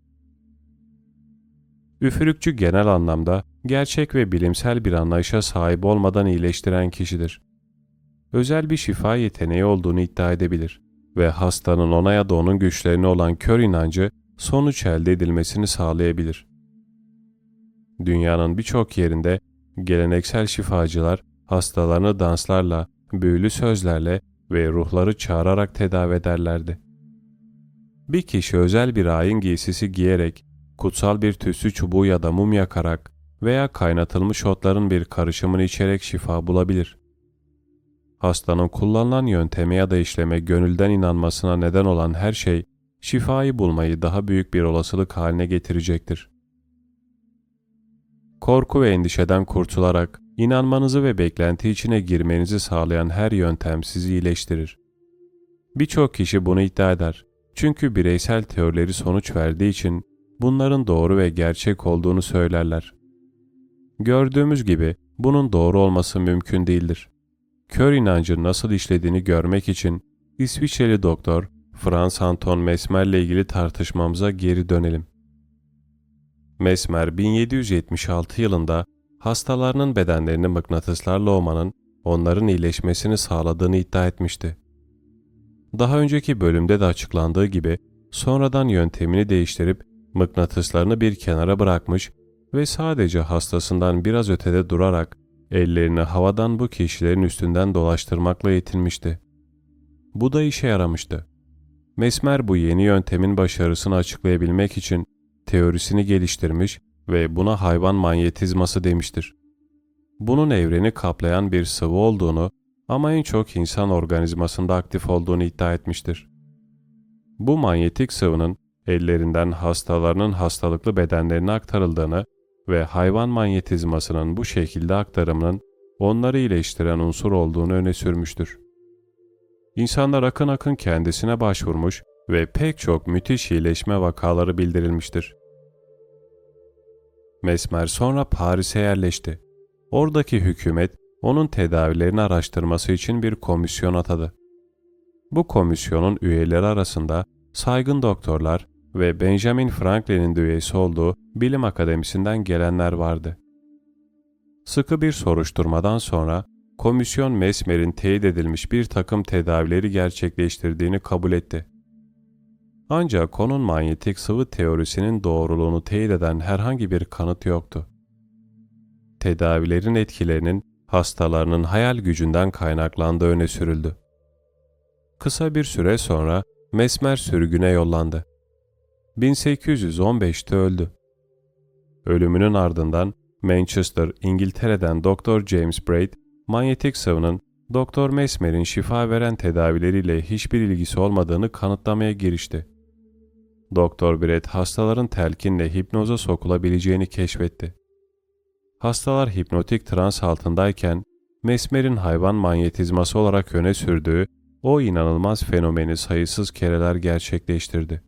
Üfürükçü genel anlamda gerçek ve bilimsel bir anlayışa sahip olmadan iyileştiren kişidir. Özel bir şifa yeteneği olduğunu iddia edebilir ve hastanın ona ya da onun güçlerine olan kör inancı sonuç elde edilmesini sağlayabilir. Dünyanın birçok yerinde geleneksel şifacılar hastalarını danslarla, büyülü sözlerle ve ruhları çağırarak tedavi ederlerdi. Bir kişi özel bir ayin giysisi giyerek, kutsal bir tütsü çubuğu ya da mum yakarak veya kaynatılmış otların bir karışımını içerek şifa bulabilir. Hastanın kullanılan yönteme ya da işleme gönülden inanmasına neden olan her şey, şifayı bulmayı daha büyük bir olasılık haline getirecektir. Korku ve endişeden kurtularak, inanmanızı ve beklenti içine girmenizi sağlayan her yöntem sizi iyileştirir. Birçok kişi bunu iddia eder. Çünkü bireysel teorileri sonuç verdiği için bunların doğru ve gerçek olduğunu söylerler. Gördüğümüz gibi bunun doğru olması mümkün değildir. Kör inancın nasıl işlediğini görmek için İsviçreli doktor Franz Anton Mesmer ile ilgili tartışmamıza geri dönelim. Mesmer 1776 yılında hastalarının bedenlerini mıknatıslarla ovmanın onların iyileşmesini sağladığını iddia etmişti. Daha önceki bölümde de açıklandığı gibi sonradan yöntemini değiştirip mıknatıslarını bir kenara bırakmış ve sadece hastasından biraz ötede durarak ellerini havadan bu kişilerin üstünden dolaştırmakla yetinmişti. Bu da işe yaramıştı. Mesmer bu yeni yöntemin başarısını açıklayabilmek için teorisini geliştirmiş ve buna hayvan manyetizması demiştir. Bunun evreni kaplayan bir sıvı olduğunu ama en çok insan organizmasında aktif olduğunu iddia etmiştir. Bu manyetik sıvının ellerinden hastalarının hastalıklı bedenlerine aktarıldığını ve hayvan manyetizmasının bu şekilde aktarımının onları iyileştiren unsur olduğunu öne sürmüştür. İnsanlar akın akın kendisine başvurmuş ve pek çok müthiş iyileşme vakaları bildirilmiştir. Mesmer sonra Paris'e yerleşti. Oradaki hükümet onun tedavilerini araştırması için bir komisyon atadı. Bu komisyonun üyeleri arasında saygın doktorlar ve Benjamin Franklin'in de üyesi olduğu bilim akademisinden gelenler vardı. Sıkı bir soruşturmadan sonra komisyon Mesmer'in teyit edilmiş bir takım tedavileri gerçekleştirdiğini kabul etti. Ancak onun manyetik sıvı teorisinin doğruluğunu teyit eden herhangi bir kanıt yoktu. Tedavilerin etkilerinin hastalarının hayal gücünden kaynaklandığı öne sürüldü. Kısa bir süre sonra Mesmer sürgüne yollandı. 1815'te öldü. Ölümünün ardından Manchester, İngiltere'den Dr. James Braid, manyetik sıvının Doktor Mesmer'in şifa veren tedavileriyle hiçbir ilgisi olmadığını kanıtlamaya girişti. Doktor Brett hastaların telkinle hipnoza sokulabileceğini keşfetti. Hastalar hipnotik trans altındayken Mesmer'in hayvan manyetizması olarak öne sürdüğü o inanılmaz fenomeni sayısız kereler gerçekleştirdi.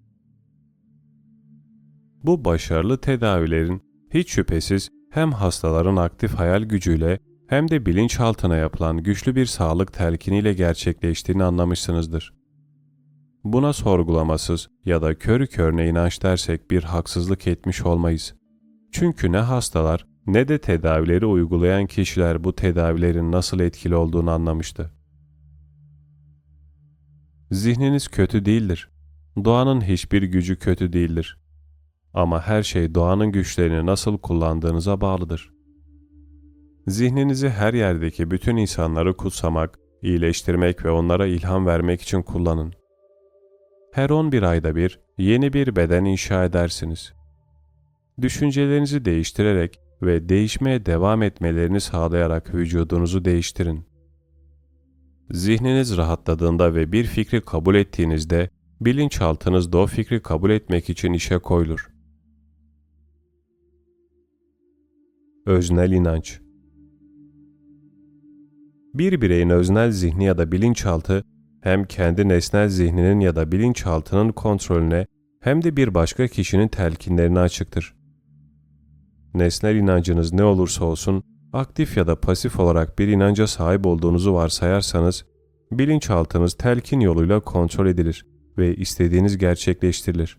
Bu başarılı tedavilerin hiç şüphesiz hem hastaların aktif hayal gücüyle hem de bilinçaltına yapılan güçlü bir sağlık telkiniyle gerçekleştiğini anlamışsınızdır. Buna sorgulamasız ya da körü körüne inanç dersek bir haksızlık etmiş olmayız. Çünkü ne hastalar ne de tedavileri uygulayan kişiler bu tedavilerin nasıl etkili olduğunu anlamıştı. Zihniniz kötü değildir. Doğanın hiçbir gücü kötü değildir. Ama her şey doğanın güçlerini nasıl kullandığınıza bağlıdır. Zihninizi her yerdeki bütün insanları kutsamak, iyileştirmek ve onlara ilham vermek için kullanın. Her 11 ayda bir yeni bir beden inşa edersiniz. Düşüncelerinizi değiştirerek ve değişmeye devam etmelerini sağlayarak vücudunuzu değiştirin. Zihniniz rahatladığında ve bir fikri kabul ettiğinizde bilinçaltınız da o fikri kabul etmek için işe koyulur. Öznel inanç. Bir bireyin öznel zihni ya da bilinçaltı hem kendi nesnel zihninin ya da bilinçaltının kontrolüne hem de bir başka kişinin telkinlerine açıktır. Nesnel inancınız ne olursa olsun, aktif ya da pasif olarak bir inanca sahip olduğunuzu varsayarsanız, bilinçaltınız telkin yoluyla kontrol edilir ve istediğiniz gerçekleştirilir.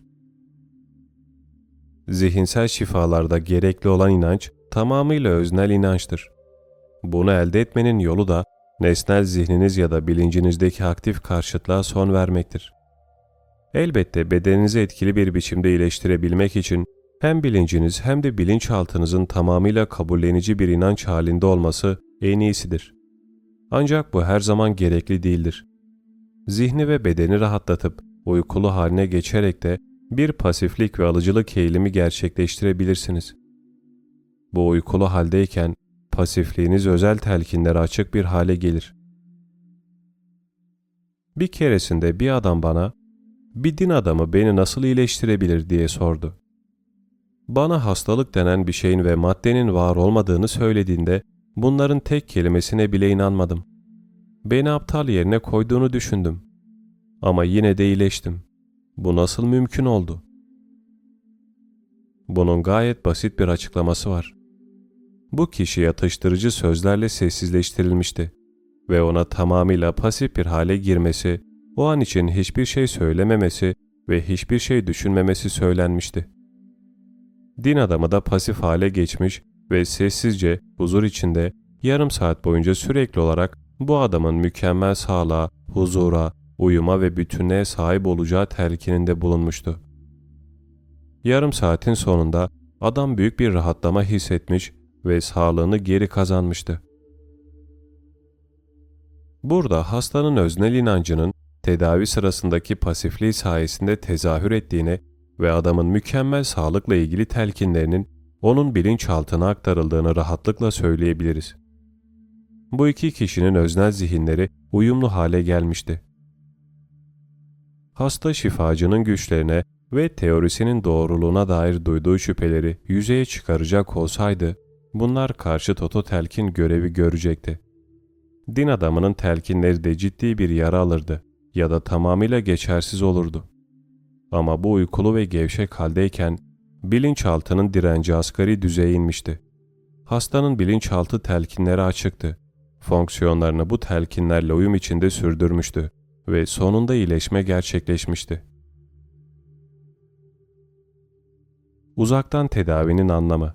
Zihinsel şifalarda gerekli olan inanç tamamıyla öznel inançtır. Bunu elde etmenin yolu da nesnel zihniniz ya da bilincinizdeki aktif karşıtlığa son vermektir. Elbette bedeninizi etkili bir biçimde iyileştirebilmek için hem bilinciniz hem de bilinçaltınızın tamamıyla kabullenici bir inanç halinde olması en iyisidir. Ancak bu her zaman gerekli değildir. Zihni ve bedeni rahatlatıp uykulu haline geçerek de bir pasiflik ve alıcılık eğilimi gerçekleştirebilirsiniz. Bu uykulu haldeyken pasifliğiniz özel telkinlere açık bir hale gelir. Bir keresinde bir adam bana, "Bir din adamı beni nasıl iyileştirebilir?" diye sordu. Bana hastalık denen bir şeyin ve maddenin var olmadığını söylediğinde bunların tek kelimesine bile inanmadım. Beni aptal yerine koyduğunu düşündüm. Ama yine de iyileştim. Bu nasıl mümkün oldu? Bunun gayet basit bir açıklaması var. Bu kişi yatıştırıcı sözlerle sessizleştirilmişti ve ona tamamıyla pasif bir hale girmesi, o an için hiçbir şey söylememesi ve hiçbir şey düşünmemesi söylenmişti. Din adamı da pasif hale geçmiş ve sessizce, huzur içinde yarım saat boyunca sürekli olarak bu adamın mükemmel sağlığa, huzura, uyuma ve bütünlüğe sahip olacağı telkininde bulunmuştu. Yarım saatin sonunda adam büyük bir rahatlama hissetmiş ve sağlığını geri kazanmıştı. Burada hastanın öznel inancının tedavi sırasındaki pasifliği sayesinde tezahür ettiğini ve adamın mükemmel sağlıkla ilgili telkinlerinin onun bilinçaltına aktarıldığını rahatlıkla söyleyebiliriz. Bu iki kişinin öznel zihinleri uyumlu hale gelmişti. Hasta şifacının güçlerine ve teorisinin doğruluğuna dair duyduğu şüpheleri yüzeye çıkaracak olsaydı, bunlar karşı toto telkin görevi görecekti. Din adamının telkinleri de ciddi bir yara alırdı ya da tamamıyla geçersiz olurdu. Ama bu uykulu ve gevşek haldeyken bilinçaltının direnci asgari düzeye inmişti. Hastanın bilinçaltı telkinleri açıktı. Fonksiyonlarını bu telkinlerle uyum içinde sürdürmüştü ve sonunda iyileşme gerçekleşmişti. Uzaktan tedavinin anlamı.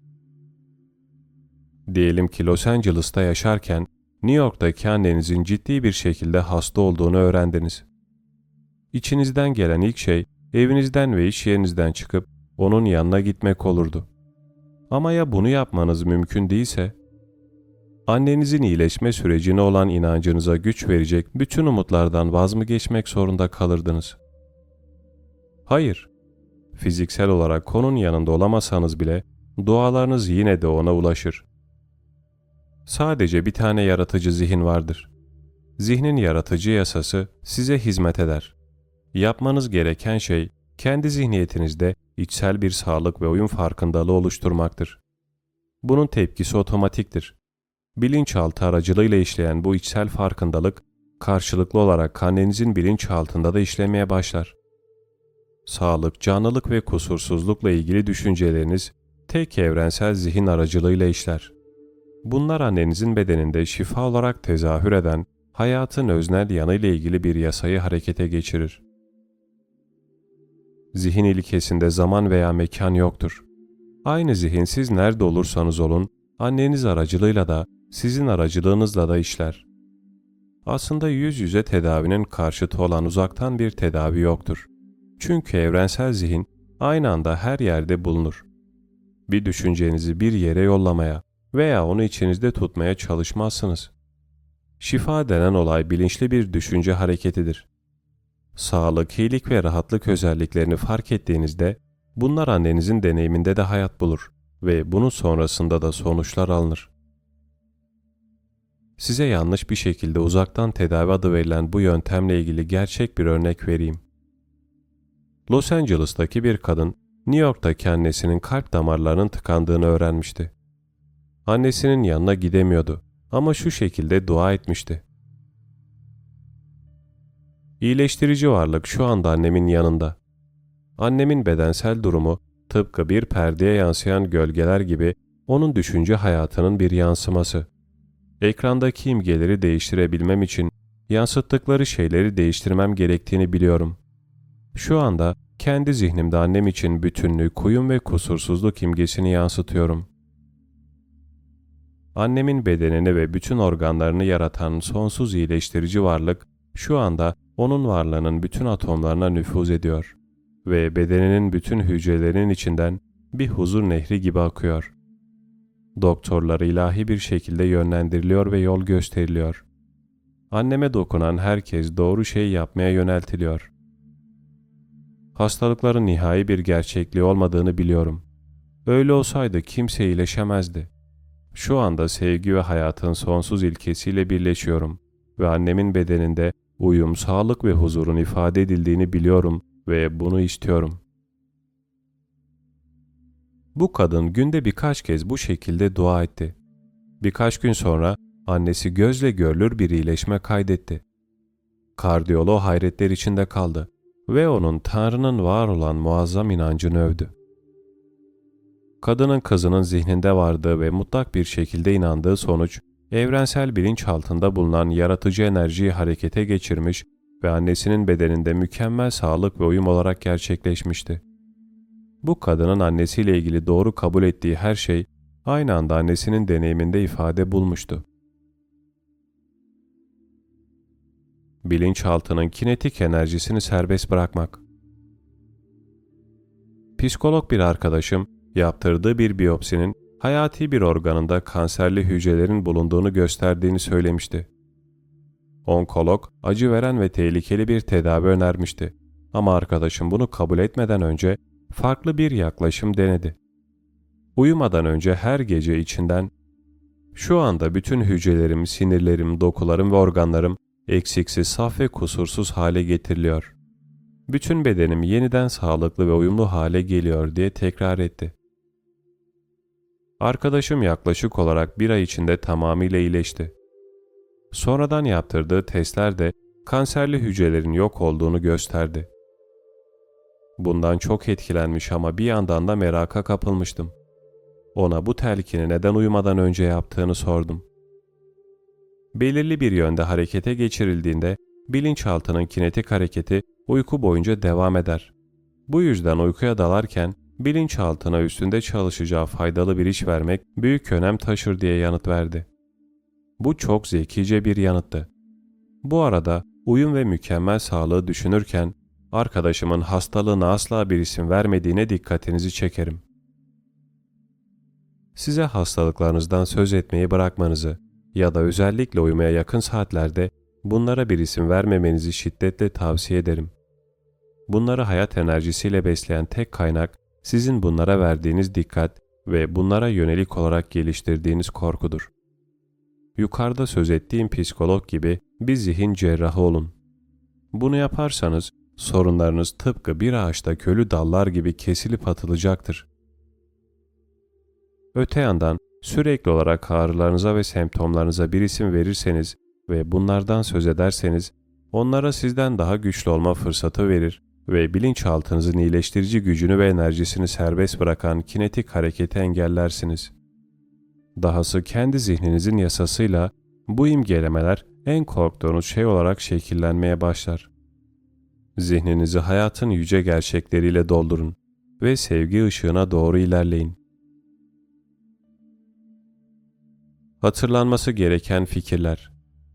Diyelim ki Los Angeles'ta yaşarken New York'taki annenizin ciddi bir şekilde hasta olduğunu öğrendiniz. İçinizden gelen ilk şey evinizden ve iş yerinizden çıkıp onun yanına gitmek olurdu. Ama ya bunu yapmanız mümkün değilse? Annenizin iyileşme sürecine olan inancınıza güç verecek bütün umutlardan vaz mı geçmek zorunda kalırdınız? Hayır. Fiziksel olarak onun yanında olamasanız bile dualarınız yine de ona ulaşır. Sadece bir tane yaratıcı zihin vardır. Zihnin yaratıcı yasası size hizmet eder. Yapmanız gereken şey, kendi zihniyetinizde içsel bir sağlık ve uyum farkındalığı oluşturmaktır. Bunun tepkisi otomatiktir. Bilinçaltı aracılığıyla işleyen bu içsel farkındalık, karşılıklı olarak annenizin bilinçaltında da işlemeye başlar. Sağlık, canlılık ve kusursuzlukla ilgili düşünceleriniz, tek evrensel zihin aracılığıyla işler. Bunlar annenizin bedeninde şifa olarak tezahür eden, hayatın öznel yanıyla ilgili bir yasayı harekete geçirir. Zihin ilkesinde zaman veya mekan yoktur. Aynı zihin siz nerede olursanız olun, anneniz aracılığıyla da, sizin aracılığınızla da işler. Aslında yüz yüze tedavinin karşıtı olan uzaktan bir tedavi yoktur. Çünkü evrensel zihin aynı anda her yerde bulunur. Bir düşüncenizi bir yere yollamaya veya onu içinizde tutmaya çalışmazsınız. Şifa denen olay bilinçli bir düşünce hareketidir. Sağlık, iyilik ve rahatlık özelliklerini fark ettiğinizde bunlar annenizin deneyiminde de hayat bulur ve bunun sonrasında da sonuçlar alınır. Size yanlış bir şekilde uzaktan tedavi adı verilen bu yöntemle ilgili gerçek bir örnek vereyim. Los Angeles'taki bir kadın, New York'taki annesinin kalp damarlarının tıkandığını öğrenmişti. Annesinin yanına gidemiyordu ama şu şekilde dua etmişti. İyileştirici varlık şu anda annemin yanında. Annemin bedensel durumu tıpkı bir perdeye yansıyan gölgeler gibi onun düşünce hayatının bir yansıması. Ekrandaki imgeleri değiştirebilmem için yansıttıkları şeyleri değiştirmem gerektiğini biliyorum. Şu anda kendi zihnimde annem için bütünlük, uyum ve kusursuzluk imgesini yansıtıyorum. Annemin bedenini ve bütün organlarını yaratan sonsuz iyileştirici varlık şu anda onun varlığının bütün atomlarına nüfuz ediyor ve bedeninin bütün hücrelerinin içinden bir huzur nehri gibi akıyor. Doktorlar ilahi bir şekilde yönlendiriliyor ve yol gösteriliyor. Anneme dokunan herkes doğru şeyi yapmaya yöneltiliyor. Hastalıkların nihai bir gerçekliği olmadığını biliyorum. Öyle olsaydı kimse iyileşemezdi. Şu anda sevgi ve hayatın sonsuz ilkesiyle birleşiyorum ve annemin bedeninde uyum, sağlık ve huzurun ifade edildiğini biliyorum ve bunu istiyorum. Bu kadın günde birkaç kez bu şekilde dua etti. Birkaç gün sonra annesi gözle görülür bir iyileşme kaydetti. Kardiyoloğu hayretler içinde kaldı ve onun Tanrı'nın var olan muazzam inancını övdü. Kadının kızının zihninde vardığı ve mutlak bir şekilde inandığı sonuç, evrensel bilinçaltında bulunan yaratıcı enerjiyi harekete geçirmiş ve annesinin bedeninde mükemmel sağlık ve uyum olarak gerçekleşmişti. Bu kadının annesiyle ilgili doğru kabul ettiği her şey, aynı anda annesinin deneyiminde ifade bulmuştu. Bilinçaltının kinetik enerjisini serbest bırakmak. Psikolog bir arkadaşım, yaptırdığı bir biyopsinin hayati bir organında kanserli hücrelerin bulunduğunu gösterdiğini söylemişti. Onkolog, acı veren ve tehlikeli bir tedavi önermişti. Ama arkadaşım bunu kabul etmeden önce farklı bir yaklaşım denedi. Uyumadan önce her gece içinden, "Şu anda bütün hücrelerim, sinirlerim, dokularım ve organlarım eksiksiz, saf ve kusursuz hale getiriliyor. Bütün bedenim yeniden sağlıklı ve uyumlu hale geliyor," diye tekrar etti. Arkadaşım yaklaşık olarak 1 ay içinde tamamıyla iyileşti. Sonradan yaptırdığı testler de kanserli hücrelerin yok olduğunu gösterdi. Bundan çok etkilenmiş ama bir yandan da meraka kapılmıştım. Ona bu telkini neden uyumadan önce yaptığını sordum. Belirli bir yönde harekete geçirildiğinde bilinçaltının kinetik hareketi uyku boyunca devam eder. Bu yüzden uykuya dalarken bilinçaltına üstünde çalışacağı faydalı bir iş vermek büyük önem taşır diye yanıt verdi. Bu çok zekice bir yanıttı. Bu arada uyum ve mükemmel sağlığı düşünürken arkadaşımın hastalığına asla bir isim vermediğine dikkatinizi çekerim. Size hastalıklarınızdan söz etmeyi bırakmanızı ya da özellikle uyumaya yakın saatlerde bunlara bir isim vermemenizi şiddetle tavsiye ederim. Bunları hayat enerjisiyle besleyen tek kaynak sizin bunlara verdiğiniz dikkat ve bunlara yönelik olarak geliştirdiğiniz korkudur. yukarıda söz ettiğim psikolog gibi bir zihin cerrahı olun. Bunu yaparsanız sorunlarınız tıpkı bir ağaçta köklü dallar gibi kesilip atılacaktır. Öte yandan sürekli olarak ağrılarınıza ve semptomlarınıza bir isim verirseniz ve bunlardan söz ederseniz, onlara sizden daha güçlü olma fırsatı verir ve bilinçaltınızın iyileştirici gücünü ve enerjisini serbest bırakan kinetik hareketi engellersiniz. Dahası kendi zihninizin yasasıyla bu imgelemeler en korktuğunuz şey olarak şekillenmeye başlar. Zihninizi hayatın yüce gerçekleriyle doldurun ve sevgi ışığına doğru ilerleyin. Hatırlanması gereken fikirler.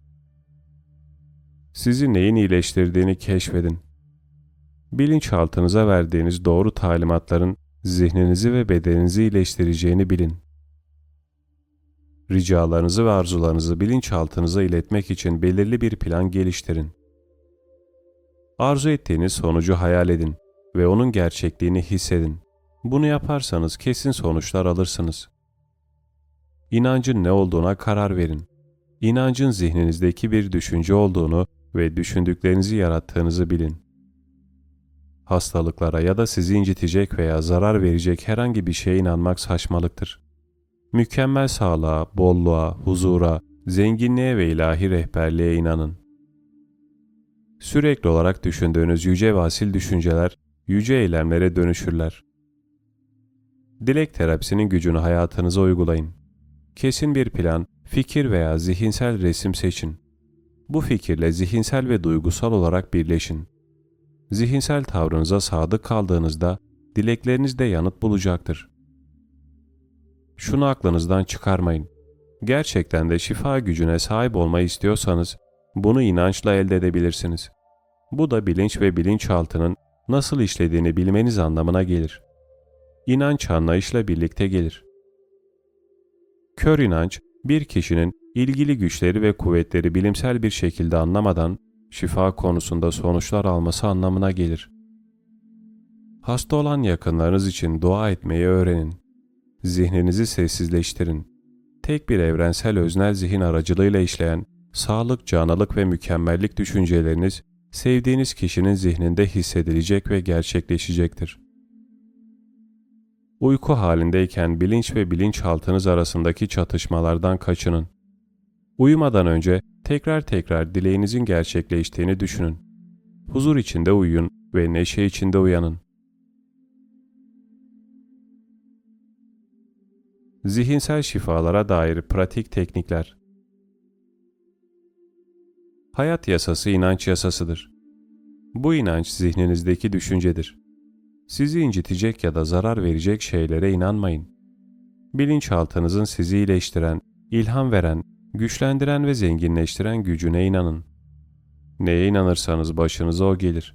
Sizi neyin iyileştirdiğini keşfedin. Bilinçaltınıza verdiğiniz doğru talimatların zihninizi ve bedeninizi iyileştireceğini bilin. Ricalarınızı ve arzularınızı bilinçaltınıza iletmek için belirli bir plan geliştirin. Arzu ettiğiniz sonucu hayal edin ve onun gerçekliğini hissedin. Bunu yaparsanız kesin sonuçlar alırsınız. İnancın ne olduğuna karar verin. İnancın zihninizdeki bir düşünce olduğunu ve düşündüklerinizi yarattığınızı bilin. Hastalıklara ya da sizi incitecek veya zarar verecek herhangi bir şeye inanmak saçmalıktır. Mükemmel sağlığa, bolluğa, huzura, zenginliğe ve ilahi rehberliğe inanın. Sürekli olarak düşündüğünüz yüce ve asil düşünceler, yüce eylemlere dönüşürler. Dilek terapisinin gücünü hayatınıza uygulayın. Kesin bir plan, fikir veya zihinsel resim seçin. Bu fikirle zihinsel ve duygusal olarak birleşin. Zihinsel tavrınıza sadık kaldığınızda dilekleriniz de yanıt bulacaktır. Şunu aklınızdan çıkarmayın. Gerçekten de şifa gücüne sahip olmayı istiyorsanız bunu inançla elde edebilirsiniz. Bu da bilinç ve bilinçaltının nasıl işlediğini bilmeniz anlamına gelir. İnanç anlayışla birlikte gelir. Kör inanç, bir kişinin ilgili güçleri ve kuvvetleri bilimsel bir şekilde anlamadan şifa konusunda sonuçlar alması anlamına gelir. Hasta olan yakınlarınız için dua etmeyi öğrenin. Zihninizi sessizleştirin. Tek bir evrensel öznel zihin aracılığıyla işleyen sağlık, canlılık ve mükemmellik düşünceleriniz sevdiğiniz kişinin zihninde hissedilecek ve gerçekleşecektir. Uyku halindeyken bilinç ve bilinçaltınız arasındaki çatışmalardan kaçının. Uyumadan önce tekrar tekrar dileğinizin gerçekleştiğini düşünün. Huzur içinde uyuyun ve neşe içinde uyanın. Zihinsel şifalara dair pratik teknikler. Hayat yasası inanç yasasıdır. Bu inanç zihninizdeki düşüncedir. Sizi incitecek ya da zarar verecek şeylere inanmayın. Bilinçaltınızın sizi iyileştiren, ilham veren, güçlendiren ve zenginleştiren gücüne inanın. Neye inanırsanız başınıza o gelir.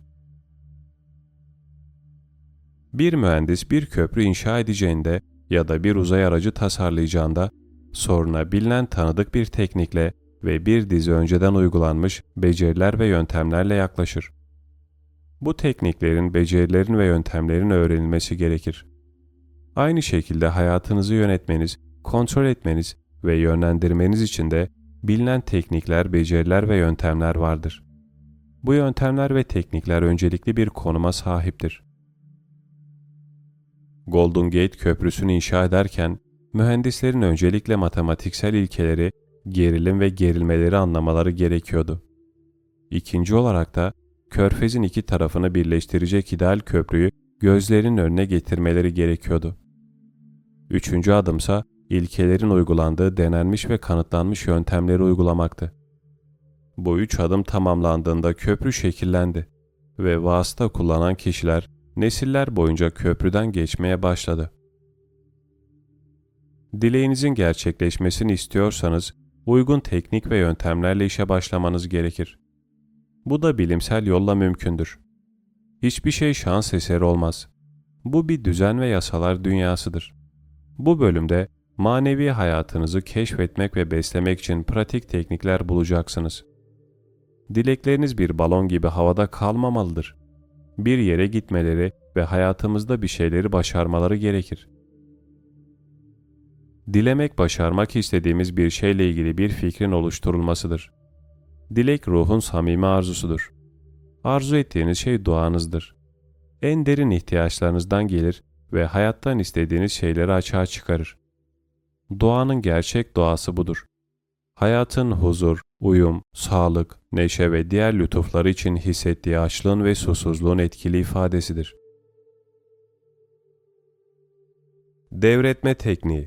Bir mühendis bir köprü inşa edeceğinde ya da bir uzay aracı tasarlayacağında soruna bilinen tanıdık bir teknikle ve bir dizi önceden uygulanmış beceriler ve yöntemlerle yaklaşır. Bu tekniklerin, becerilerin ve yöntemlerin öğrenilmesi gerekir. Aynı şekilde hayatınızı yönetmeniz, kontrol etmeniz ve yönlendirmeniz için de bilinen teknikler, beceriler ve yöntemler vardır. Bu yöntemler ve teknikler öncelikli bir konuma sahiptir. Golden Gate Köprüsü'nü inşa ederken mühendislerin öncelikle matematiksel ilkeleri, gerilim ve gerilmeleri anlamaları gerekiyordu. İkinci olarak da Körfez'in iki tarafını birleştirecek ideal köprüyü gözlerinin önüne getirmeleri gerekiyordu. Üçüncü adımsa ilkelerin uygulandığı denenmiş ve kanıtlanmış yöntemleri uygulamaktı. Bu üç adım tamamlandığında köprü şekillendi ve vasıta kullanan kişiler nesiller boyunca köprüden geçmeye başladı. Dileğinizin gerçekleşmesini istiyorsanız uygun teknik ve yöntemlerle işe başlamanız gerekir. Bu da bilimsel yolla mümkündür. Hiçbir şey şans eseri olmaz. Bu bir düzen ve yasalar dünyasıdır. Bu bölümde manevi hayatınızı keşfetmek ve beslemek için pratik teknikler bulacaksınız. Dilekleriniz bir balon gibi havada kalmamalıdır. Bir yere gitmeleri ve hayatımızda bir şeyleri başarmaları gerekir. Dilemek, başarmak istediğimiz bir şeyle ilgili bir fikrin oluşturulmasıdır. Dilek ruhun samimi arzusudur. Arzu ettiğiniz şey duanızdır. En derin ihtiyaçlarınızdan gelir ve hayattan istediğiniz şeyleri açığa çıkarır. Duanın gerçek doğası budur. Hayatın huzur, uyum, sağlık, neşe ve diğer lütufları için hissettiği açlığın ve susuzluğun etkili ifadesidir. Devretme tekniği.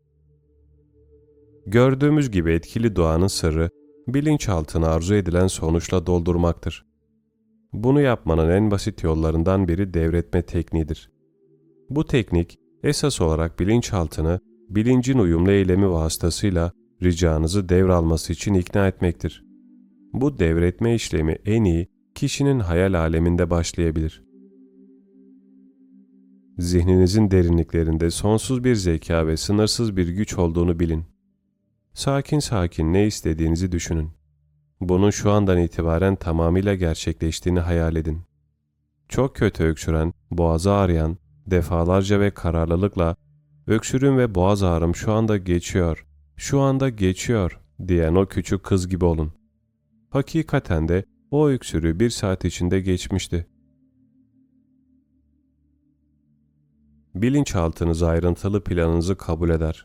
Gördüğümüz gibi etkili duanın sırrı, bilinçaltını arzu edilen sonuçla doldurmaktır. Bunu yapmanın en basit yollarından biri devretme tekniğidir. Bu teknik, esas olarak bilinçaltını, bilincin uyumlu eylemi vasıtasıyla ricanızı devralması için ikna etmektir. Bu devretme işlemi en iyi kişinin hayal aleminde başlayabilir. Zihninizin derinliklerinde sonsuz bir zeka ve sınırsız bir güç olduğunu bilin. Sakin sakin ne istediğinizi düşünün. Bunun şu andan itibaren tamamıyla gerçekleştiğini hayal edin. Çok kötü öksüren, boğazı ağrıyan, defalarca ve kararlılıkla "Öksürüğüm ve boğaz ağrım şu anda geçiyor, şu anda geçiyor" diyen o küçük kız gibi olun. Hakikaten de o öksürüğü 1 saat içinde geçmişti. Bilinçaltınız ayrıntılı planınızı kabul eder.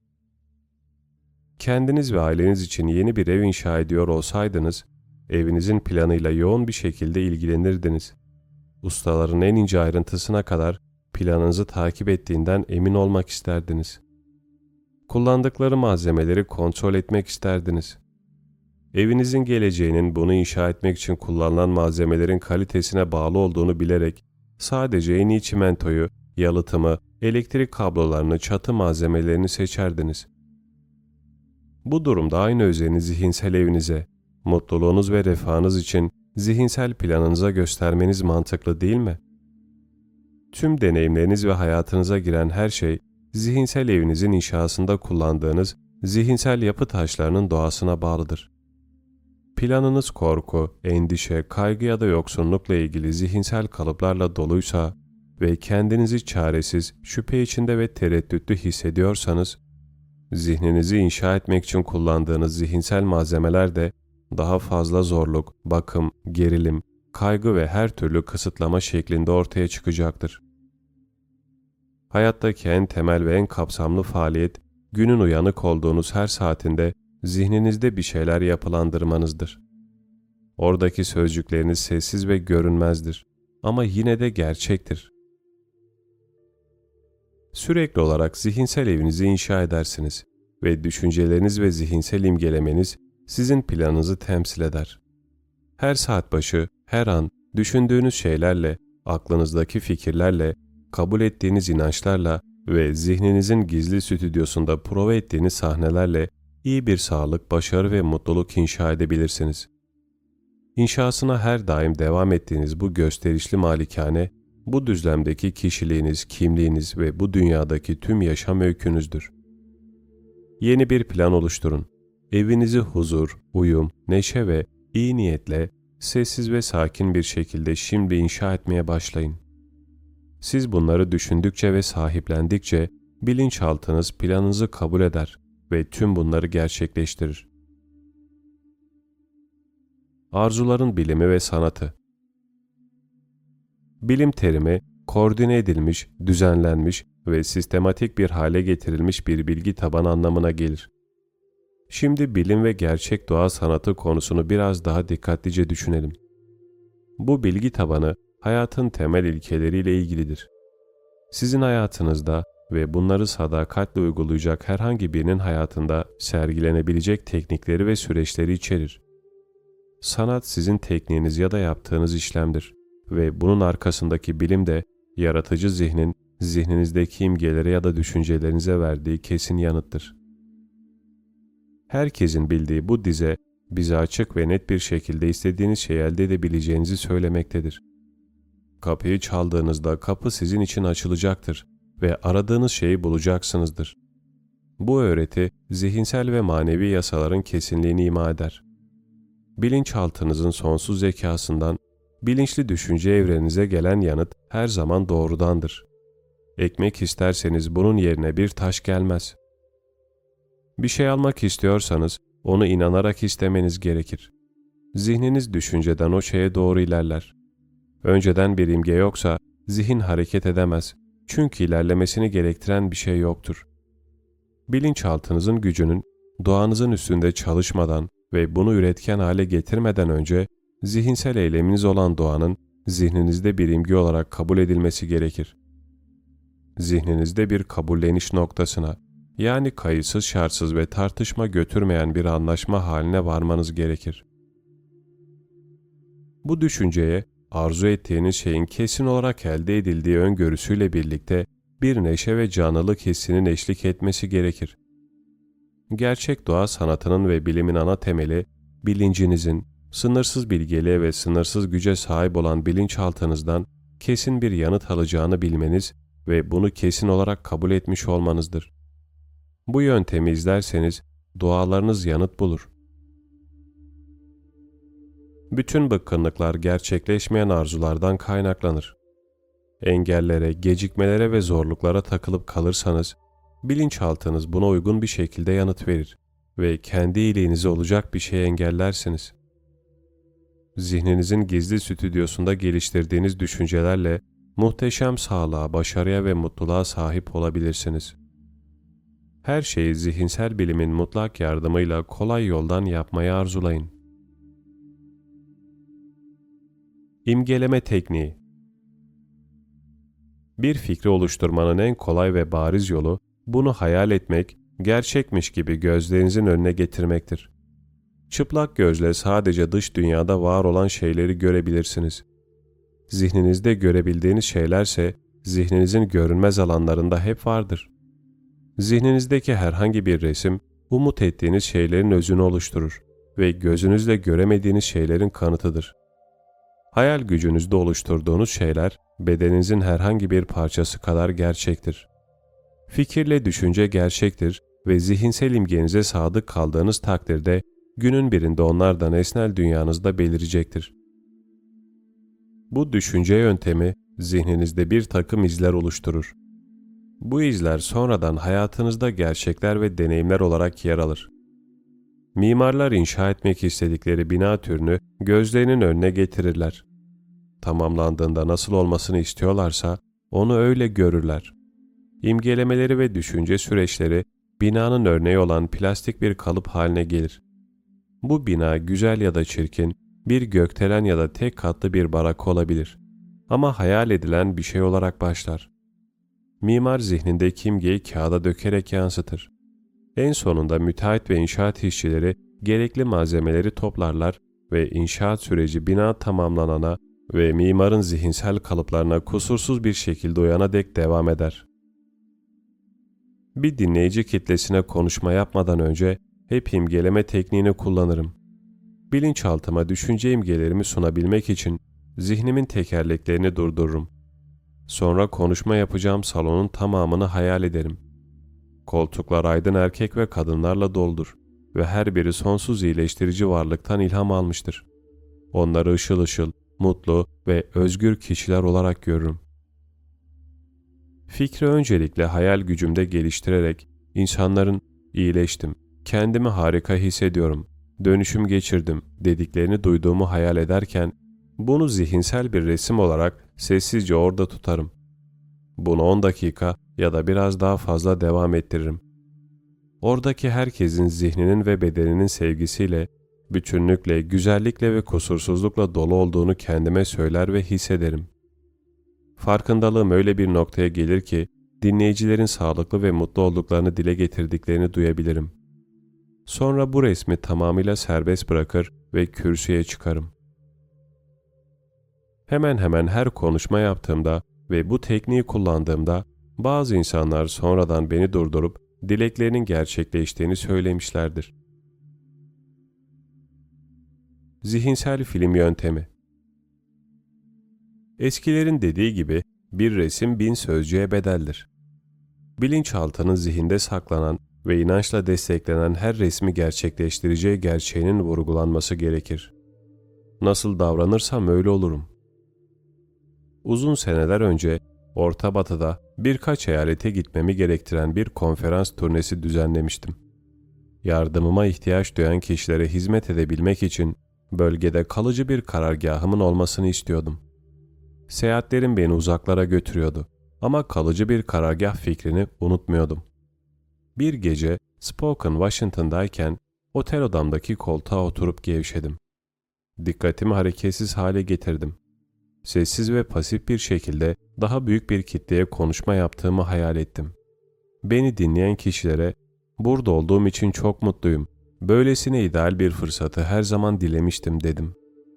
Kendiniz ve aileniz için yeni bir ev inşa ediyor olsaydınız, evinizin planıyla yoğun bir şekilde ilgilenirdiniz. Ustaların en ince ayrıntısına kadar planınızı takip ettiğinden emin olmak isterdiniz. Kullandıkları malzemeleri kontrol etmek isterdiniz. Evinizin geleceğinin bunu inşa etmek için kullanılan malzemelerin kalitesine bağlı olduğunu bilerek sadece en iyi çimentoyu, yalıtımı, elektrik kablolarını, çatı malzemelerini seçerdiniz. Bu durumda aynı özeni zihinsel evinize, mutluluğunuz ve refahınız için zihinsel planınıza göstermeniz mantıklı değil mi? Tüm deneyimleriniz ve hayatınıza giren her şey, zihinsel evinizin inşasında kullandığınız zihinsel yapı taşlarının doğasına bağlıdır. Planınız korku, endişe, kaygı ya da yoksunlukla ilgili zihinsel kalıplarla doluysa ve kendinizi çaresiz, şüphe içinde ve tereddütlü hissediyorsanız, zihninizi inşa etmek için kullandığınız zihinsel malzemeler de daha fazla zorluk, bakım, gerilim, kaygı ve her türlü kısıtlama şeklinde ortaya çıkacaktır. Hayattaki en temel ve en kapsamlı faaliyet, günün uyanık olduğunuz her saatinde zihninizde bir şeyler yapılandırmanızdır. Oradaki sözcükleriniz sessiz ve görünmezdir ama yine de gerçektir. Sürekli olarak zihinsel evinizi inşa edersiniz ve düşünceleriniz ve zihinsel imgelemeniz sizin planınızı temsil eder. Her saat başı, her an düşündüğünüz şeylerle, aklınızdaki fikirlerle, kabul ettiğiniz inançlarla ve zihninizin gizli stüdyosunda prova ettiğiniz sahnelerle iyi bir sağlık, başarı ve mutluluk inşa edebilirsiniz. İnşasına her daim devam ettiğiniz bu gösterişli malikane, bu düzlemdeki kişiliğiniz, kimliğiniz ve bu dünyadaki tüm yaşam öykünüzdür. Yeni bir plan oluşturun. Evinizi huzur, uyum, neşe ve iyi niyetle, sessiz ve sakin bir şekilde şimdi inşa etmeye başlayın. Siz bunları düşündükçe ve sahiplendikçe bilinçaltınız planınızı kabul eder ve tüm bunları gerçekleştirir. Arzuların bilimi ve sanatı. Bilim terimi, koordine edilmiş, düzenlenmiş ve sistematik bir hale getirilmiş bir bilgi tabanı anlamına gelir. Şimdi bilim ve gerçek doğa sanatı konusunu biraz daha dikkatlice düşünelim. Bu bilgi tabanı, hayatın temel ilkeleriyle ilgilidir. Sizin hayatınızda ve bunları sadakatle uygulayacak herhangi birinin hayatında sergilenebilecek teknikleri ve süreçleri içerir. Sanat sizin tekniğiniz ya da yaptığınız işlemdir ve bunun arkasındaki bilim de yaratıcı zihnin zihninizdeki imgelere ya da düşüncelerinize verdiği kesin yanıttır. Herkesin bildiği bu dize, bize açık ve net bir şekilde istediğiniz şeyi elde edebileceğinizi söylemektedir. Kapıyı çaldığınızda kapı sizin için açılacaktır ve aradığınız şeyi bulacaksınızdır. Bu öğreti, zihinsel ve manevi yasaların kesinliğini ima eder. Bilinçaltınızın sonsuz zekasından, bilinçli düşünce evreninize gelen yanıt her zaman doğrudandır. Ekmek isterseniz bunun yerine bir taş gelmez. Bir şey almak istiyorsanız onu inanarak istemeniz gerekir. Zihniniz düşünceden o şeye doğru ilerler. Önceden bir imge yoksa zihin hareket edemez. Çünkü ilerlemesini gerektiren bir şey yoktur. Bilinçaltınızın gücünün doğanızın üstünde çalışmadan ve bunu üretken hale getirmeden önce zihinsel eyleminiz olan doğanın zihninizde bir imge olarak kabul edilmesi gerekir. Zihninizde bir kabulleniş noktasına, yani kayıtsız şartsız ve tartışma götürmeyen bir anlaşma haline varmanız gerekir. Bu düşünceye arzu ettiğiniz şeyin kesin olarak elde edildiği öngörüsüyle birlikte bir neşe ve canlılık hissinin eşlik etmesi gerekir. Gerçek doğa sanatının ve bilimin ana temeli, bilincinizin, sınırsız bilgeliğe ve sınırsız güce sahip olan bilinçaltınızdan kesin bir yanıt alacağını bilmeniz ve bunu kesin olarak kabul etmiş olmanızdır. Bu yöntemi izlerseniz dualarınız yanıt bulur. Bütün bıkkınlıklar gerçekleşmeyen arzulardan kaynaklanır. Engellere, gecikmelere ve zorluklara takılıp kalırsanız, bilinçaltınız buna uygun bir şekilde yanıt verir ve kendi iyiliğinize olacak bir şey engellersiniz. Zihninizin gizli stüdyosunda geliştirdiğiniz düşüncelerle muhteşem sağlığa, başarıya ve mutluluğa sahip olabilirsiniz. Her şeyi zihinsel bilimin mutlak yardımıyla kolay yoldan yapmayı arzulayın. İmgeleme tekniği. Bir fikri oluşturmanın en kolay ve bariz yolu, bunu hayal etmek, gerçekmiş gibi gözlerinizin önüne getirmektir. Çıplak gözle sadece dış dünyada var olan şeyleri görebilirsiniz. Zihninizde görebildiğiniz şeylerse, zihninizin görünmez alanlarında hep vardır. Zihninizdeki herhangi bir resim, umut ettiğiniz şeylerin özünü oluşturur ve gözünüzle göremediğiniz şeylerin kanıtıdır. Hayal gücünüzde oluşturduğunuz şeyler, bedeninizin herhangi bir parçası kadar gerçektir. Fikirle düşünce gerçektir ve zihinsel imgenize sadık kaldığınız takdirde, günün birinde onlar da nesnel dünyanızda belirecektir. Bu düşünce yöntemi, zihninizde bir takım izler oluşturur. Bu izler sonradan hayatınızda gerçekler ve deneyimler olarak yer alır. Mimarlar inşa etmek istedikleri bina türünü gözlerinin önüne getirirler. Tamamlandığında nasıl olmasını istiyorlarsa onu öyle görürler. İmgelemeleri ve düşünce süreçleri binanın örneği olan plastik bir kalıp haline gelir. Bu bina güzel ya da çirkin, bir gökdelen ya da tek katlı bir barak olabilir. Ama hayal edilen bir şey olarak başlar. Mimar zihnindeki imgeyi kağıda dökerek yansıtır. En sonunda müteahhit ve inşaat işçileri gerekli malzemeleri toplarlar ve inşaat süreci bina tamamlanana ve mimarın zihinsel kalıplarına kusursuz bir şekilde uyana dek devam eder. Bir dinleyici kitlesine konuşma yapmadan önce hep imgeleme tekniğini kullanırım. Bilinçaltıma düşünce imgelerimi sunabilmek için zihnimin tekerleklerini durdururum. Sonra konuşma yapacağım salonun tamamını hayal ederim. Koltuklar aydın erkek ve kadınlarla doldur ve her biri sonsuz iyileştirici varlıktan ilham almıştır. Onları ışıl ışıl, mutlu ve özgür kişiler olarak görürüm. Fikri öncelikle hayal gücümde geliştirerek insanların iyileştim, kendimi harika hissediyorum, dönüşüm geçirdim dediklerini duyduğumu hayal ederken bunu zihinsel bir resim olarak sessizce orada tutarım. Bunu 10 dakika ya da biraz daha fazla devam ettiririm. Oradaki herkesin zihninin ve bedeninin sevgisiyle, bütünlükle, güzellikle ve kusursuzlukla dolu olduğunu kendime söyler ve hissederim. Farkındalığım öyle bir noktaya gelir ki, dinleyicilerin sağlıklı ve mutlu olduklarını dile getirdiklerini duyabilirim. Sonra bu resmi tamamıyla serbest bırakır ve kürsüye çıkarım. Hemen hemen her konuşma yaptığımda ve bu tekniği kullandığımda, bazı insanlar sonradan beni durdurup dileklerinin gerçekleştiğini söylemişlerdir. Zihinsel film yöntemi. Eskilerin dediği gibi bir resim 1000 sözcüğe bedeldir. Bilinçaltının zihinde saklanan ve inançla desteklenen her resmi gerçekleştireceği gerçeğinin vurgulanması gerekir. Nasıl davranırsam öyle olurum. Uzun seneler önce Orta Batı'da birkaç eyalete gitmemi gerektiren bir konferans turnesi düzenlemiştim. yardımıma ihtiyaç duyan kişilere hizmet edebilmek için bölgede kalıcı bir karargahımın olmasını istiyordum. Seyahatlerim beni uzaklara götürüyordu ama kalıcı bir karargah fikrini unutmuyordum. Bir gece Spokane, Washington'dayken otel odamdaki koltuğa oturup gevşedim. Dikkatimi hareketsiz hale getirdim. Sessiz ve pasif bir şekilde daha büyük bir kitleye konuşma yaptığımı hayal ettim. Beni dinleyen kişilere, "Burada olduğum için çok mutluyum. Böylesine ideal bir fırsatı her zaman dilemiştim," dedim.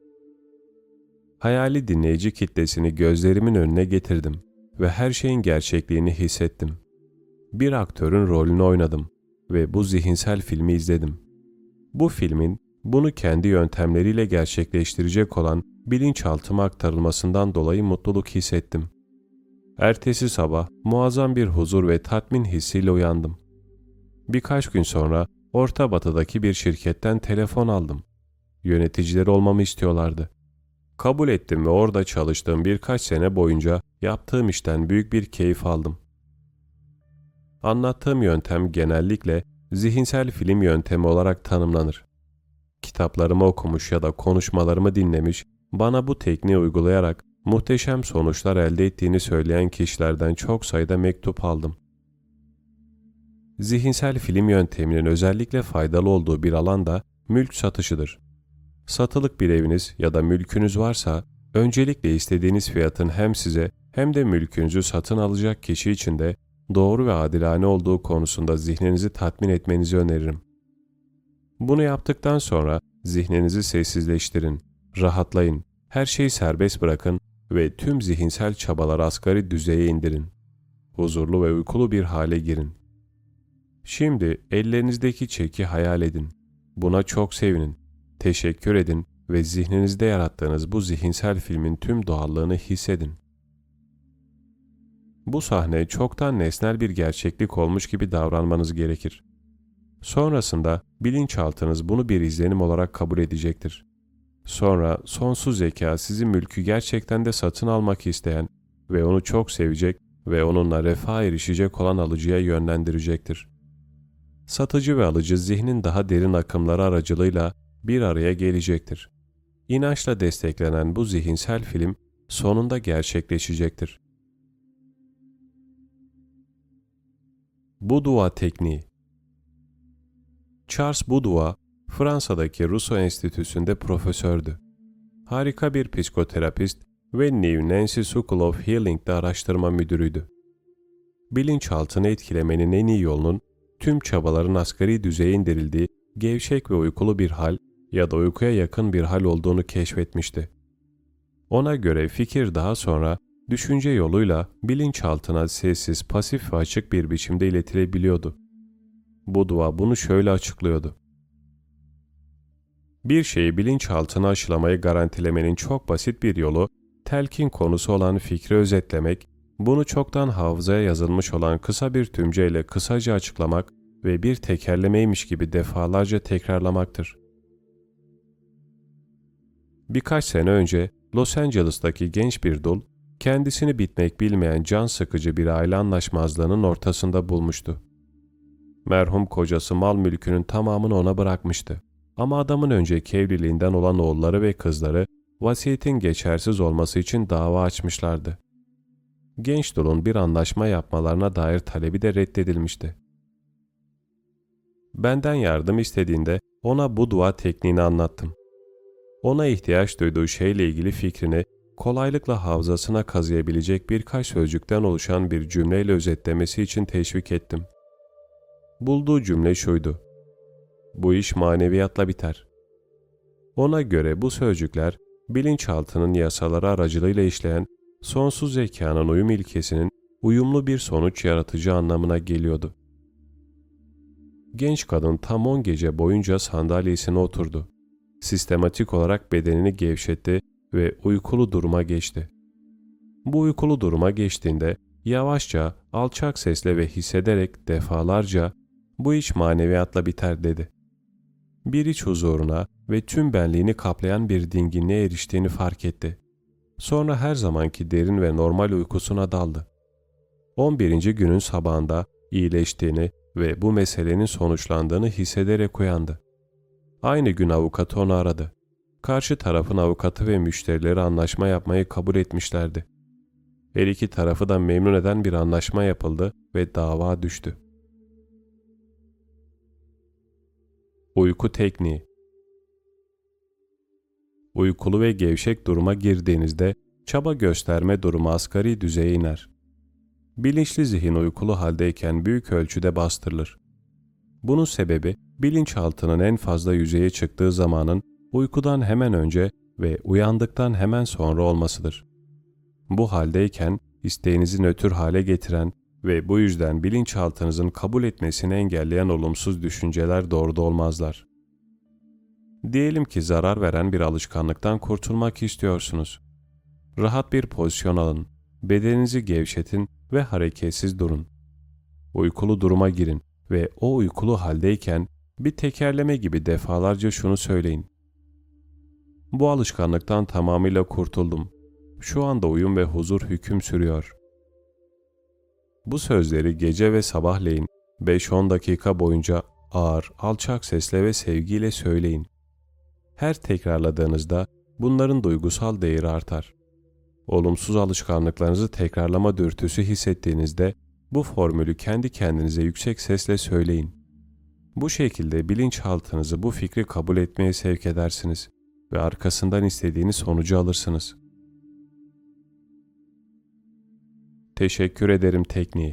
Hayali dinleyici kitlesini gözlerimin önüne getirdim ve her şeyin gerçekliğini hissettim. Bir aktörün rolünü oynadım ve bu zihinsel filmi izledim. Bu filmin bunu kendi yöntemleriyle gerçekleştirecek olan bilinçaltıma aktarılmasından dolayı mutluluk hissettim. Ertesi sabah muazzam bir huzur ve tatmin hissiyle uyandım. Birkaç gün sonra Orta Batı'daki bir şirketten telefon aldım. Yöneticileri olmamı istiyorlardı. Kabul ettim ve orada çalıştığım birkaç sene boyunca yaptığım işten büyük bir keyif aldım. Anlattığım yöntem genellikle zihinsel film yöntemi olarak tanımlanır. Kitaplarımı okumuş ya da konuşmalarımı dinlemiş, bana bu tekniği uygulayarak muhteşem sonuçlar elde ettiğini söyleyen kişilerden çok sayıda mektup aldım. Zihinsel film yönteminin özellikle faydalı olduğu bir alan da mülk satışıdır. Satılık bir eviniz ya da mülkünüz varsa, öncelikle istediğiniz fiyatın hem size hem de mülkünüzü satın alacak kişi için de doğru ve adilane olduğu konusunda zihninizi tatmin etmenizi öneririm. Bunu yaptıktan sonra zihninizi sessizleştirin, rahatlayın, her şeyi serbest bırakın ve tüm zihinsel çabaları asgari düzeye indirin. Huzurlu ve uykulu bir hale girin. Şimdi ellerinizdeki çeki hayal edin. Buna çok sevinin, teşekkür edin ve zihninizde yarattığınız bu zihinsel filmin tüm doğallığını hissedin. Bu sahne çoktan nesnel bir gerçeklik olmuş gibi davranmanız gerekir. Sonrasında bilinçaltınız bunu bir izlenim olarak kabul edecektir. Sonra sonsuz zeka sizi mülkü gerçekten de satın almak isteyen ve onu çok sevecek ve onunla refaha erişecek olan alıcıya yönlendirecektir. Satıcı ve alıcı zihnin daha derin akımları aracılığıyla bir araya gelecektir. İnançla desteklenen bu zihinsel film sonunda gerçekleşecektir. Boudoir tekniği. Charles Boudoir, Fransa'daki Rousseau Enstitüsü'nde profesördü. Harika bir psikoterapist ve New Nancy School of Healing'de araştırma müdürüydü. Bilinçaltını etkilemenin en iyi yolunun tüm çabaların asgari düzeye indirildiği gevşek ve uykulu bir hal ya da uykuya yakın bir hal olduğunu keşfetmişti. Ona göre fikir daha sonra düşünce yoluyla bilinçaltına sessiz, pasif ve açık bir biçimde iletilebiliyordu. Boudoir bunu şöyle açıklıyordu. Bir şeyi bilinçaltına aşılamayı garantilemenin çok basit bir yolu, telkin konusu olan fikri özetlemek, bunu çoktan hafızaya yazılmış olan kısa bir tümceyle kısaca açıklamak ve bir tekerlemeymiş gibi defalarca tekrarlamaktır. Birkaç sene önce Los Angeles'taki genç bir dul, kendisini bitmek bilmeyen can sıkıcı bir aile anlaşmazlığının ortasında bulmuştu. Merhum kocası mal mülkünün tamamını ona bırakmıştı. Ama adamın önceki evliliğinden olan oğulları ve kızları vasiyetin geçersiz olması için dava açmışlardı. Genç dulun bir anlaşma yapmalarına dair talebi de reddedilmişti. Benden yardım istediğinde ona Boudoir tekniğini anlattım. Ona ihtiyaç duyduğu şeyle ilgili fikrini kolaylıkla hafızasına kazıyabilecek birkaç sözcükten oluşan bir cümleyle özetlemesi için teşvik ettim. Bulduğu cümle şuydu: "Bu iş maneviyatla biter." Ona göre bu sözcükler bilinçaltının yasaları aracılığıyla işleyen sonsuz zekanın uyum ilkesinin uyumlu bir sonuç yaratıcı anlamına geliyordu. Genç kadın tam 10 gece boyunca sandalyesine oturdu. Sistematik olarak bedenini gevşetti ve uykulu duruma geçti. Bu uykulu duruma geçtiğinde yavaşça, alçak sesle ve hissederek defalarca "Bu iş maneviyatla biter" dedi. Bir iç huzuruna ve tüm benliğini kaplayan bir dinginliğe eriştiğini fark etti. Sonra her zamanki derin ve normal uykusuna daldı. 11. günün sabahında iyileştiğini ve bu meselenin sonuçlandığını hissederek uyandı. Aynı gün avukatı onu aradı. Karşı tarafın avukatı ve müşterileri anlaşma yapmayı kabul etmişlerdi. Her iki tarafı da memnun eden bir anlaşma yapıldı ve dava düştü. Uyku tekniği. Uykulu ve gevşek duruma girdiğinizde çaba gösterme durumu asgari düzeye iner. Bilinçli zihin uykulu haldeyken büyük ölçüde bastırılır. Bunun sebebi bilinçaltının en fazla yüzeye çıktığı zamanın uykudan hemen önce ve uyandıktan hemen sonra olmasıdır. Bu haldeyken isteğinizi nötr hale getiren ve bu yüzden bilinçaltınızın kabul etmesini engelleyen olumsuz düşünceler doğruda olmazlar. Diyelim ki zarar veren bir alışkanlıktan kurtulmak istiyorsunuz. Rahat bir pozisyon alın, bedeninizi gevşetin ve hareketsiz durun. Uykulu duruma girin ve o uykulu haldeyken bir tekerleme gibi defalarca şunu söyleyin. Bu alışkanlıktan tamamıyla kurtuldum. Şu anda uyum ve huzur hüküm sürüyor. Bu sözleri gece ve sabahleyin 5-10 dakika boyunca ağır, alçak sesle ve sevgiyle söyleyin. Her tekrarladığınızda bunların duygusal değeri artar. Olumsuz alışkanlıklarınızı tekrarlama dürtüsü hissettiğinizde bu formülü kendi kendinize yüksek sesle söyleyin. Bu şekilde bilinçaltınızı bu fikri kabul etmeye sevk edersiniz ve arkasından istediğiniz sonucu alırsınız. Teşekkür ederim tekniği.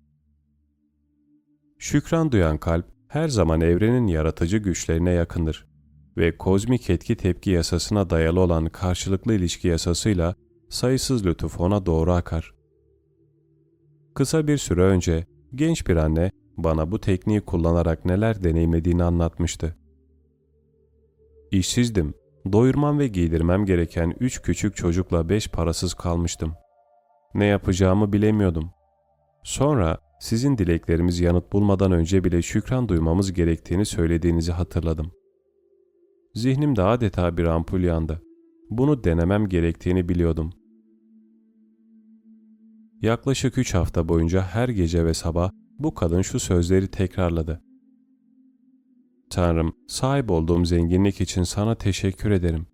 Şükran duyan kalp her zaman evrenin yaratıcı güçlerine yakındır ve kozmik etki tepki yasasına dayalı olan karşılıklı ilişki yasasıyla sayısız lütuf ona doğru akar. Kısa bir süre önce genç bir anne bana bu tekniği kullanarak neler deneyimlediğini anlatmıştı. İşsizdim, doyurmam ve giydirmem gereken 3 küçük çocukla 5 parasız kalmıştım. Ne yapacağımı bilemiyordum. Sonra sizin dileklerimiz yanıt bulmadan önce bile şükran duymamız gerektiğini söylediğinizi hatırladım. Zihnimde adeta bir ampul yandı. Bunu denemem gerektiğini biliyordum. Yaklaşık 3 hafta boyunca her gece ve sabah bu kadın şu sözleri tekrarladı. Tanrım, sahip olduğum zenginlik için sana teşekkür ederim.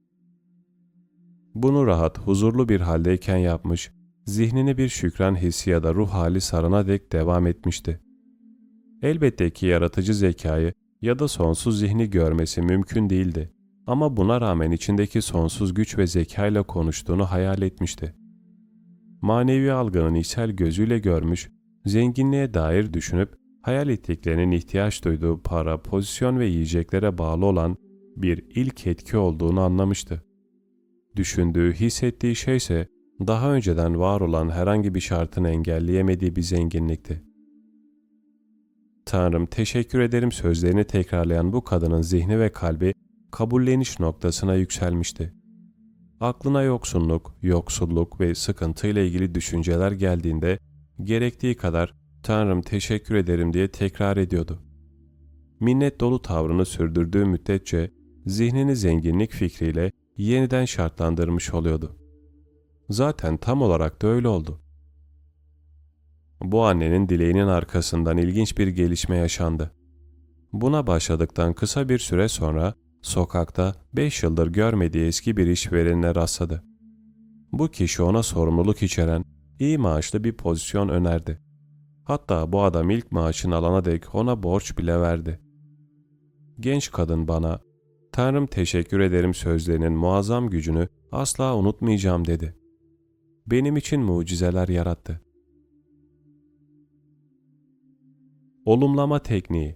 Bunu rahat, huzurlu bir haldeyken yapmış, zihnini bir şükran hissi ya da ruh hali sarana dek devam etmişti. Elbette ki yaratıcı zekayı ya da sonsuz zihni görmesi mümkün değildi. Ama buna rağmen içindeki sonsuz güç ve zekayla konuştuğunu hayal etmişti. Manevi algının içsel gözüyle görmüş, zenginliğe dair düşünüp, hayal ettiklerinin ihtiyaç duyduğu para, pozisyon ve yiyeceklere bağlı olan bir ilk etki olduğunu anlamıştı. Düşündüğü, hissettiği şeyse daha önceden var olan herhangi bir şartını engelleyemediği bir zenginlikti. Tanrım, teşekkür ederim sözlerini tekrarlayan bu kadının zihni ve kalbi kabulleniş noktasına yükselmişti. Aklına yoksunluk, yoksulluk ve sıkıntıyla ilgili düşünceler geldiğinde gerektiği kadar Tanrım teşekkür ederim diye tekrar ediyordu. Minnet dolu tavrını sürdürdüğü müddetçe zihnini zenginlik fikriyle yeniden şartlandırmış oluyordu. Zaten tam olarak da öyle oldu. Bu annenin dileğinin arkasından ilginç bir gelişme yaşandı. Buna başladıktan kısa bir süre sonra sokakta 5 yıldır görmediği eski bir işverenine rastladı. Bu kişi ona sorumluluk içeren, iyi maaşlı bir pozisyon önerdi. Hatta bu adam ilk maaşını alana dek ona borç bile verdi. Genç kadın bana, Tanrım teşekkür ederim sözlerinin muazzam gücünü asla unutmayacağım dedi. Benim için mucizeler yarattı. Olumlama tekniği.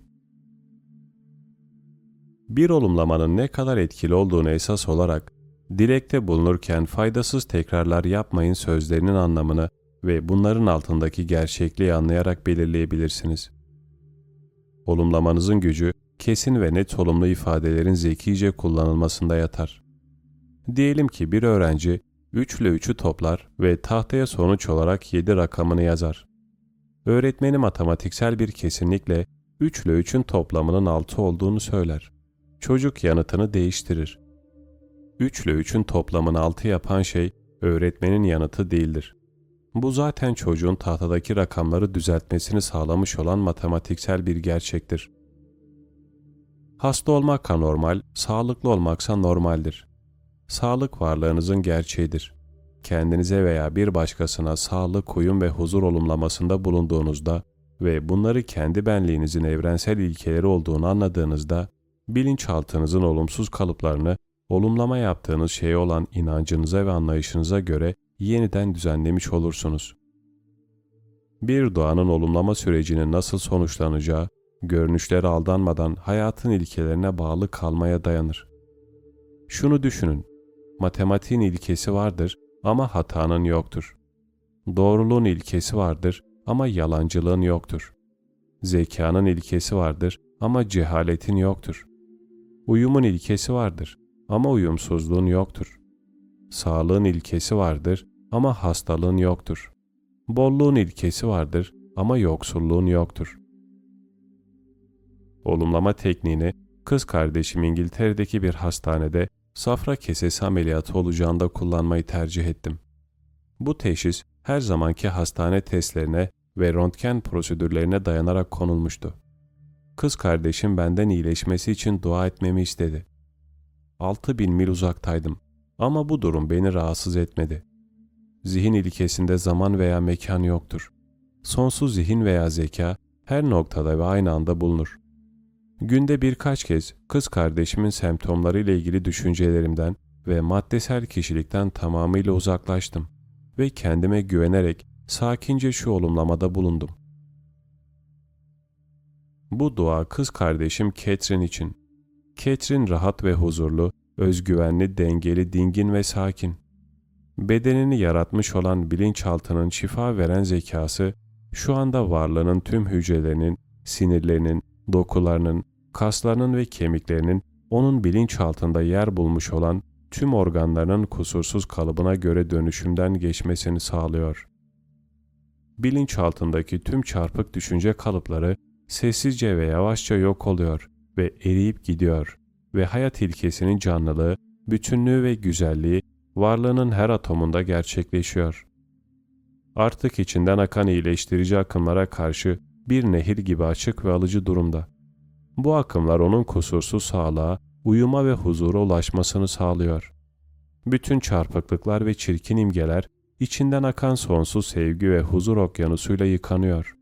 Bir olumlamanın ne kadar etkili olduğunu esas olarak, dilekte bulunurken faydasız tekrarlar yapmayın sözlerinin anlamını ve bunların altındaki gerçekliği anlayarak belirleyebilirsiniz. Olumlamanızın gücü, kesin ve net olumlu ifadelerin zekice kullanılmasında yatar. Diyelim ki bir öğrenci 3 ile 3'ü toplar ve tahtaya sonuç olarak 7 rakamını yazar. Öğretmeni matematiksel bir kesinlikle 3 ile 3'ün toplamının 6 olduğunu söyler. Çocuk yanıtını değiştirir. 3 ile 3'ün toplamını 6 yapan şey öğretmenin yanıtı değildir. Bu zaten çocuğun tahtadaki rakamları düzeltmesini sağlamış olan matematiksel bir gerçektir. Hasta olmak anormal, sağlıklı olmaksa normaldir. Sağlık varlığınızın gerçeğidir. Kendinize veya bir başkasına sağlık, uyum ve huzur olumlamasında bulunduğunuzda ve bunları kendi benliğinizin evrensel ilkeleri olduğunu anladığınızda, bilinçaltınızın olumsuz kalıplarını, olumlama yaptığınız şeye olan inancınıza ve anlayışınıza göre yeniden düzenlemiş olursunuz. Bir duanın olumlama sürecinin nasıl sonuçlanacağı, görünüşlere aldanmadan hayatın ilkelerine bağlı kalmaya dayanır. Şunu düşünün, matematiğin ilkesi vardır ama hatanın yoktur. Doğruluğun ilkesi vardır ama yalancılığın yoktur. Zekanın ilkesi vardır ama cehaletin yoktur. Uyumun ilkesi vardır ama uyumsuzluğun yoktur. Sağlığın ilkesi vardır ama hastalığın yoktur. Bolluğun ilkesi vardır ama yoksulluğun yoktur. Olumlama tekniğini kız kardeşim İngiltere'deki bir hastanede safra kesesi ameliyatı olacağında kullanmayı tercih ettim. Bu teşhis her zamanki hastane testlerine ve röntgen prosedürlerine dayanarak konulmuştu. Kız kardeşim benden iyileşmesi için dua etmemi istedi. 6.000 mil uzaktaydım ama bu durum beni rahatsız etmedi. Zihin ilkesinde zaman veya mekan yoktur. Sonsuz zihin veya zeka her noktada ve aynı anda bulunur. Günde birkaç kez kız kardeşimin semptomlarıyla ilgili düşüncelerimden ve maddesel kişilikten tamamıyla uzaklaştım ve kendime güvenerek sakince şu olumlamada bulundum. Bu dua kız kardeşim Catherine için. Catherine rahat ve huzurlu, özgüvenli, dengeli, dingin ve sakin. Bedenini yaratmış olan bilinçaltının şifa veren zekası, şu anda varlığının tüm hücrelerinin, sinirlerinin, dokularının, kaslarının ve kemiklerinin onun bilinçaltında yer bulmuş olan tüm organlarının kusursuz kalıbına göre dönüşümden geçmesini sağlıyor. Bilinçaltındaki tüm çarpık düşünce kalıpları sessizce ve yavaşça yok oluyor ve eriyip gidiyor ve hayat ilkesinin canlılığı, bütünlüğü ve güzelliği varlığının her atomunda gerçekleşiyor. Artık içinden akan iyileştirici akımlara karşı bir nehir gibi açık ve alıcı durumda. Bu akımlar onun kusursuz sağlığa, uyuma ve huzura ulaşmasını sağlıyor. Bütün çarpıklıklar ve çirkin imgeler içinden akan sonsuz sevgi ve huzur okyanusuyla yıkanıyor.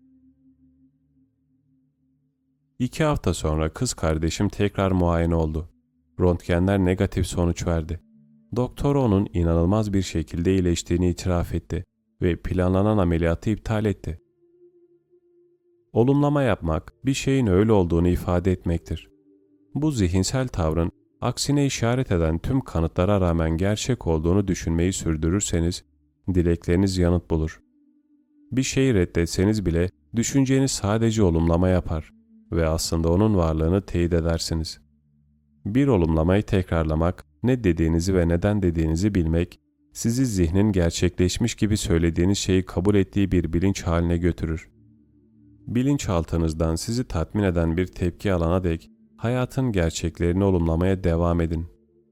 2 hafta sonra kız kardeşim tekrar muayene oldu. Röntgenler negatif sonuç verdi. Doktor onun inanılmaz bir şekilde iyileştiğini itiraf etti ve planlanan ameliyatı iptal etti. Olumlama yapmak, bir şeyin öyle olduğunu ifade etmektir. Bu zihinsel tavrın, aksine işaret eden tüm kanıtlara rağmen gerçek olduğunu düşünmeyi sürdürürseniz, dilekleriniz yanıt bulur. Bir şeyi reddetseniz bile, düşünceniz sadece olumlama yapar ve aslında onun varlığını teyit edersiniz. Bir olumlamayı tekrarlamak, ne dediğinizi ve neden dediğinizi bilmek, sizi zihnin gerçekleşmiş gibi söylediğiniz şeyi kabul ettiği bir bilinç haline götürür. Bilinçaltınızdan sizi tatmin eden bir tepki alana dek hayatın gerçeklerini olumlamaya devam edin.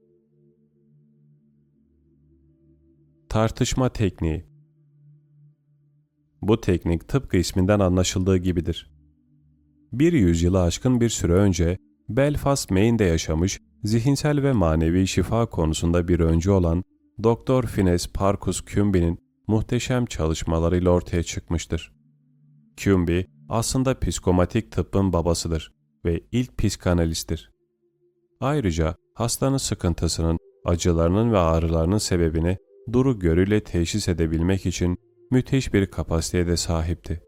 Tartışma tekniği. Bu teknik tıpkı isminden anlaşıldığı gibidir. Bir yüzyılı aşkın bir süre önce Belfast, Maine'de yaşamış, zihinsel ve manevi şifa konusunda bir öncü olan Dr. Phineas Parkus Cumby'nin muhteşem çalışmalarıyla ortaya çıkmıştır. Cumby aslında psikomatik tıbbın babasıdır ve ilk psikanalisttir. Ayrıca hastanın sıkıntısının, acılarının ve ağrılarının sebebini duru görüyle teşhis edebilmek için müthiş bir kapasiteye de sahipti.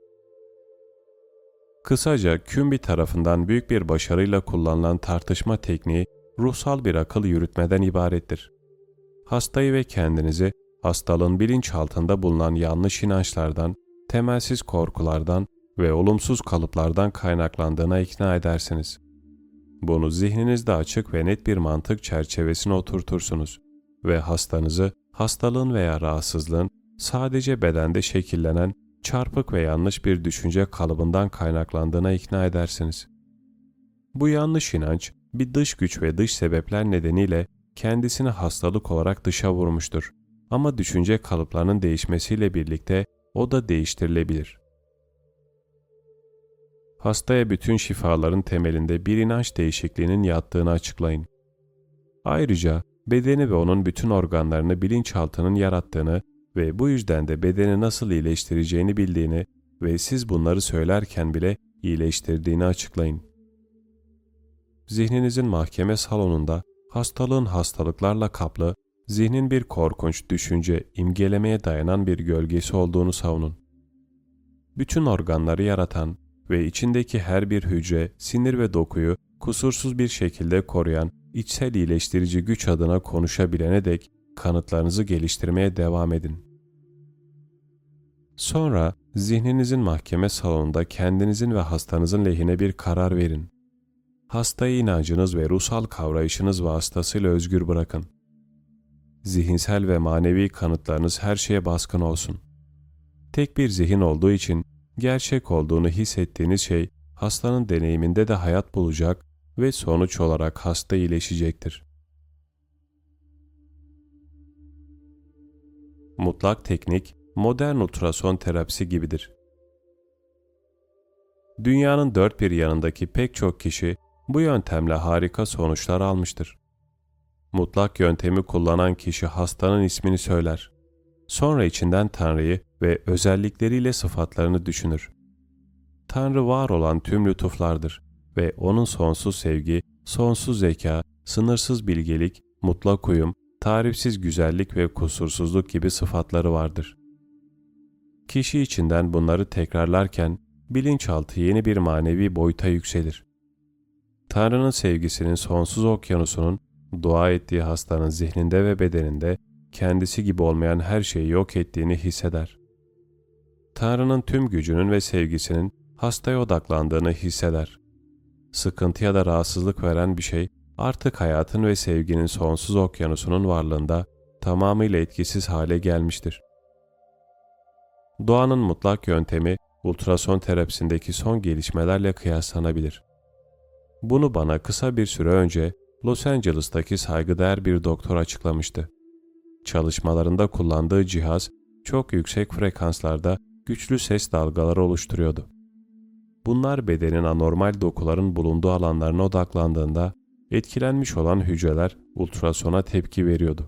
Kısaca Cumby tarafından büyük bir başarıyla kullanılan tartışma tekniği ruhsal bir akıl yürütmeden ibarettir. Hastayı ve kendinizi hastalığın bilinçaltında bulunan yanlış inançlardan, temelsiz korkulardan ve olumsuz kalıplardan kaynaklandığına ikna edersiniz. Bunu zihninizde açık ve net bir mantık çerçevesine oturtursunuz ve hastanızı hastalığın veya rahatsızlığın sadece bedende şekillenen çarpık ve yanlış bir düşünce kalıbından kaynaklandığına ikna edersiniz. Bu yanlış inanç bir dış güç ve dış sebepler nedeniyle kendisini hastalık olarak dışa vurmuştur. Ama düşünce kalıplarının değişmesiyle birlikte o da değiştirilebilir. Hastaya bütün şifaların temelinde bir inanç değişikliğinin yattığını açıklayın. Ayrıca bedeni ve onun bütün organlarını bilinçaltının yarattığını ve bu yüzden de bedeni nasıl iyileştireceğini bildiğini ve siz bunları söylerken bile iyileştirdiğini açıklayın. Zihninizin mahkeme salonunda hastalığın hastalıklarla kaplı, zihnin bir korkunç düşünce, imgelemeye dayanan bir gölgesi olduğunu savunun. Bütün organları yaratan ve içindeki her bir hücre, sinir ve dokuyu kusursuz bir şekilde koruyan içsel iyileştirici güç adına konuşabilene dek kanıtlarınızı geliştirmeye devam edin. Sonra zihninizin mahkeme salonunda kendinizin ve hastanızın lehine bir karar verin. Hastayı inancınız ve ruhsal kavrayışınız vasıtasıyla özgür bırakın. Zihinsel ve manevi kanıtlarınız her şeye baskın olsun. Tek bir zihin olduğu için gerçek olduğunu hissettiğiniz şey hastanın deneyiminde de hayat bulacak ve sonuç olarak hasta iyileşecektir. Mutlak teknik, modern ultrason terapisi gibidir. Dünyanın dört bir yanındaki pek çok kişi bu yöntemle harika sonuçlar almıştır. Mutlak yöntemi kullanan kişi hastanın ismini söyler. Sonra içinden Tanrı'yı ve özellikleriyle sıfatlarını düşünür. Tanrı var olan tüm lütuflardır ve onun sonsuz sevgi, sonsuz zeka, sınırsız bilgelik, mutlak uyum, tarifsiz güzellik ve kusursuzluk gibi sıfatları vardır. Kişi içinden bunları tekrarlarken bilinçaltı yeni bir manevi boyuta yükselir. Tanrı'nın sevgisinin sonsuz okyanusunun dua ettiği hastanın zihninde ve bedeninde kendisi gibi olmayan her şeyi yok ettiğini hisseder. Tanrı'nın tüm gücünün ve sevgisinin hastaya odaklandığını hisseder. Sıkıntı ya da rahatsızlık veren bir şey artık hayatın ve sevginin sonsuz okyanusunun varlığında tamamıyla etkisiz hale gelmiştir. Doğanın mutlak yöntemi ultrason terapisindeki son gelişmelerle kıyaslanabilir. Bunu bana kısa bir süre önce Los Angeles'taki saygıdeğer bir doktor açıklamıştı. Çalışmalarında kullandığı cihaz çok yüksek frekanslarda güçlü ses dalgaları oluşturuyordu. Bunlar bedenin anormal dokuların bulunduğu alanlarına odaklandığında etkilenmiş olan hücreler ultrasona tepki veriyordu.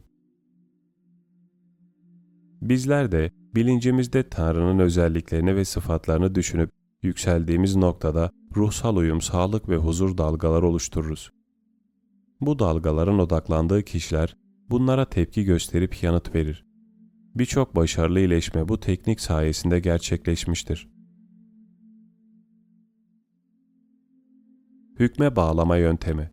Bizler de bilincimizde Tanrı'nın özelliklerini ve sıfatlarını düşünüp yükseldiğimiz noktada ruhsal uyum, sağlık ve huzur dalgaları oluştururuz. Bu dalgaların odaklandığı kişiler bunlara tepki gösterip yanıt verir. Birçok başarılı iyileşme bu teknik sayesinde gerçekleşmiştir. Hükme bağlama yöntemi.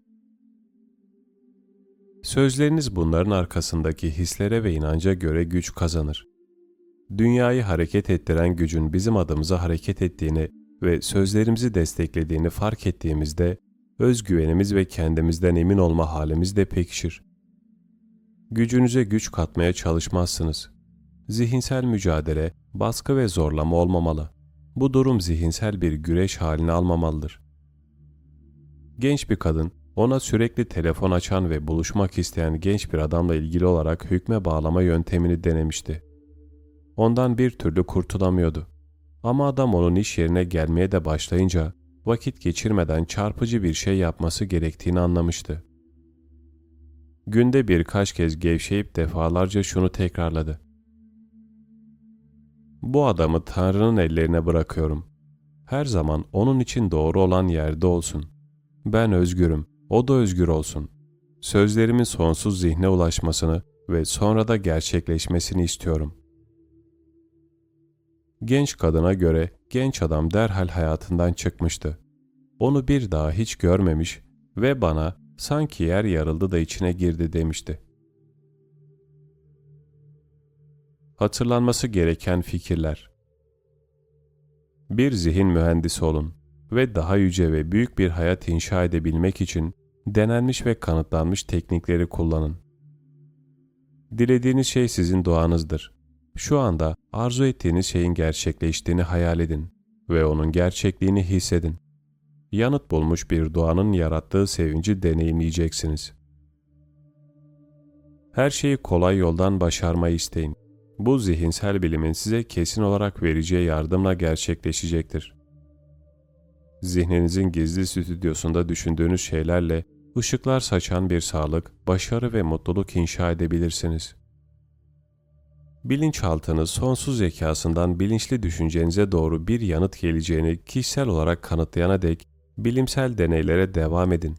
Sözleriniz bunların arkasındaki hislere ve inanca göre güç kazanır. Dünyayı hareket ettiren gücün bizim adımıza hareket ettiğini ve sözlerimizi desteklediğini fark ettiğimizde özgüvenimiz ve kendimizden emin olma halimiz de pekişir. Gücünüze güç katmaya çalışmazsınız. Zihinsel mücadele, baskı ve zorlama olmamalı. Bu durum zihinsel bir güreş halini almamalıdır. Genç bir kadın, ona sürekli telefon açan ve buluşmak isteyen genç bir adamla ilgili olarak hükme bağlama yöntemini denemişti. Ondan bir türlü kurtulamıyordu. Ama adam onun iş yerine gelmeye de başlayınca vakit geçirmeden çarpıcı bir şey yapması gerektiğini anlamıştı. Günde birkaç kez gevşeyip defalarca şunu tekrarladı. Bu adamı Tanrı'nın ellerine bırakıyorum. Her zaman onun için doğru olan yerde olsun. Ben özgürüm, o da özgür olsun. Sözlerimin sonsuz zihne ulaşmasını ve sonra da gerçekleşmesini istiyorum. Genç kadına göre genç adam derhal hayatından çıkmıştı. Onu bir daha hiç görmemiş ve bana sanki yer yarıldı da içine girdi demişti. Hatırlanması gereken fikirler. Bir zihin mühendisi olun ve daha yüce ve büyük bir hayat inşa edebilmek için denenmiş ve kanıtlanmış teknikleri kullanın. Dilediğiniz şey sizin doğanızdır. Şu anda arzu ettiğiniz şeyin gerçekleştiğini hayal edin ve onun gerçekliğini hissedin. Yanıt bulmuş bir doğanın yarattığı sevinci deneyimleyeceksiniz. Her şeyi kolay yoldan başarmayı isteyin. Bu zihinsel bilimin size kesin olarak vereceği yardımla gerçekleşecektir. Zihninizin gizli stüdyosunda düşündüğünüz şeylerle ışıklar saçan bir sağlık, başarı ve mutluluk inşa edebilirsiniz. Bilinçaltınız sonsuz zekasından bilinçli düşüncenize doğru bir yanıt geleceğini kişisel olarak kanıtlayana dek bilimsel deneylere devam edin.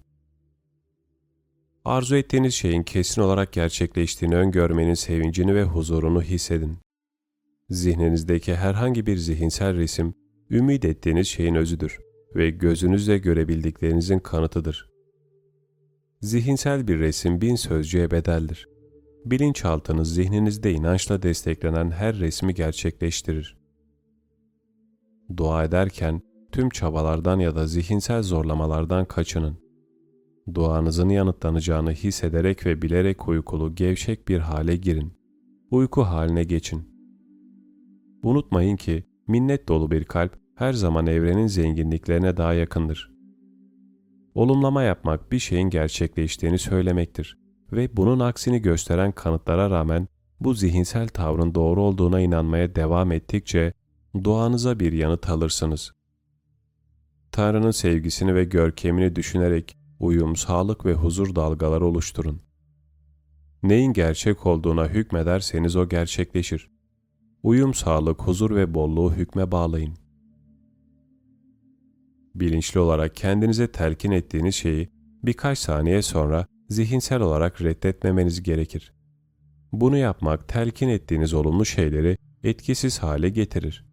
Arzu ettiğiniz şeyin kesin olarak gerçekleştiğini öngörmenin sevincini ve huzurunu hissedin. Zihninizdeki herhangi bir zihinsel resim, ümit ettiğiniz şeyin özüdür ve gözünüzle görebildiklerinizin kanıtıdır. Zihinsel bir resim 1000 sözcüğe bedeldir. Bilinçaltınız zihninizde inançla desteklenen her resmi gerçekleştirir. Dua ederken tüm çabalardan ya da zihinsel zorlamalardan kaçının. Duanızın yanıtlanacağını hissederek ve bilerek uykulu, gevşek bir hale girin. Uyku haline geçin. Unutmayın ki minnet dolu bir kalp her zaman evrenin zenginliklerine daha yakındır. Olumlama yapmak bir şeyin gerçekleştiğini söylemektir ve bunun aksini gösteren kanıtlara rağmen bu zihinsel tavrın doğru olduğuna inanmaya devam ettikçe duanıza bir yanıt alırsınız. Tanrı'nın sevgisini ve görkemini düşünerek uyum, sağlık ve huzur dalgaları oluşturun. Neyin gerçek olduğuna hükmederseniz o gerçekleşir. Uyum, sağlık, huzur ve bolluğu hükme bağlayın. Bilinçli olarak kendinize telkin ettiğiniz şeyi birkaç saniye sonra zihinsel olarak reddetmemeniz gerekir. Bunu yapmak telkin ettiğiniz olumlu şeyleri etkisiz hale getirir.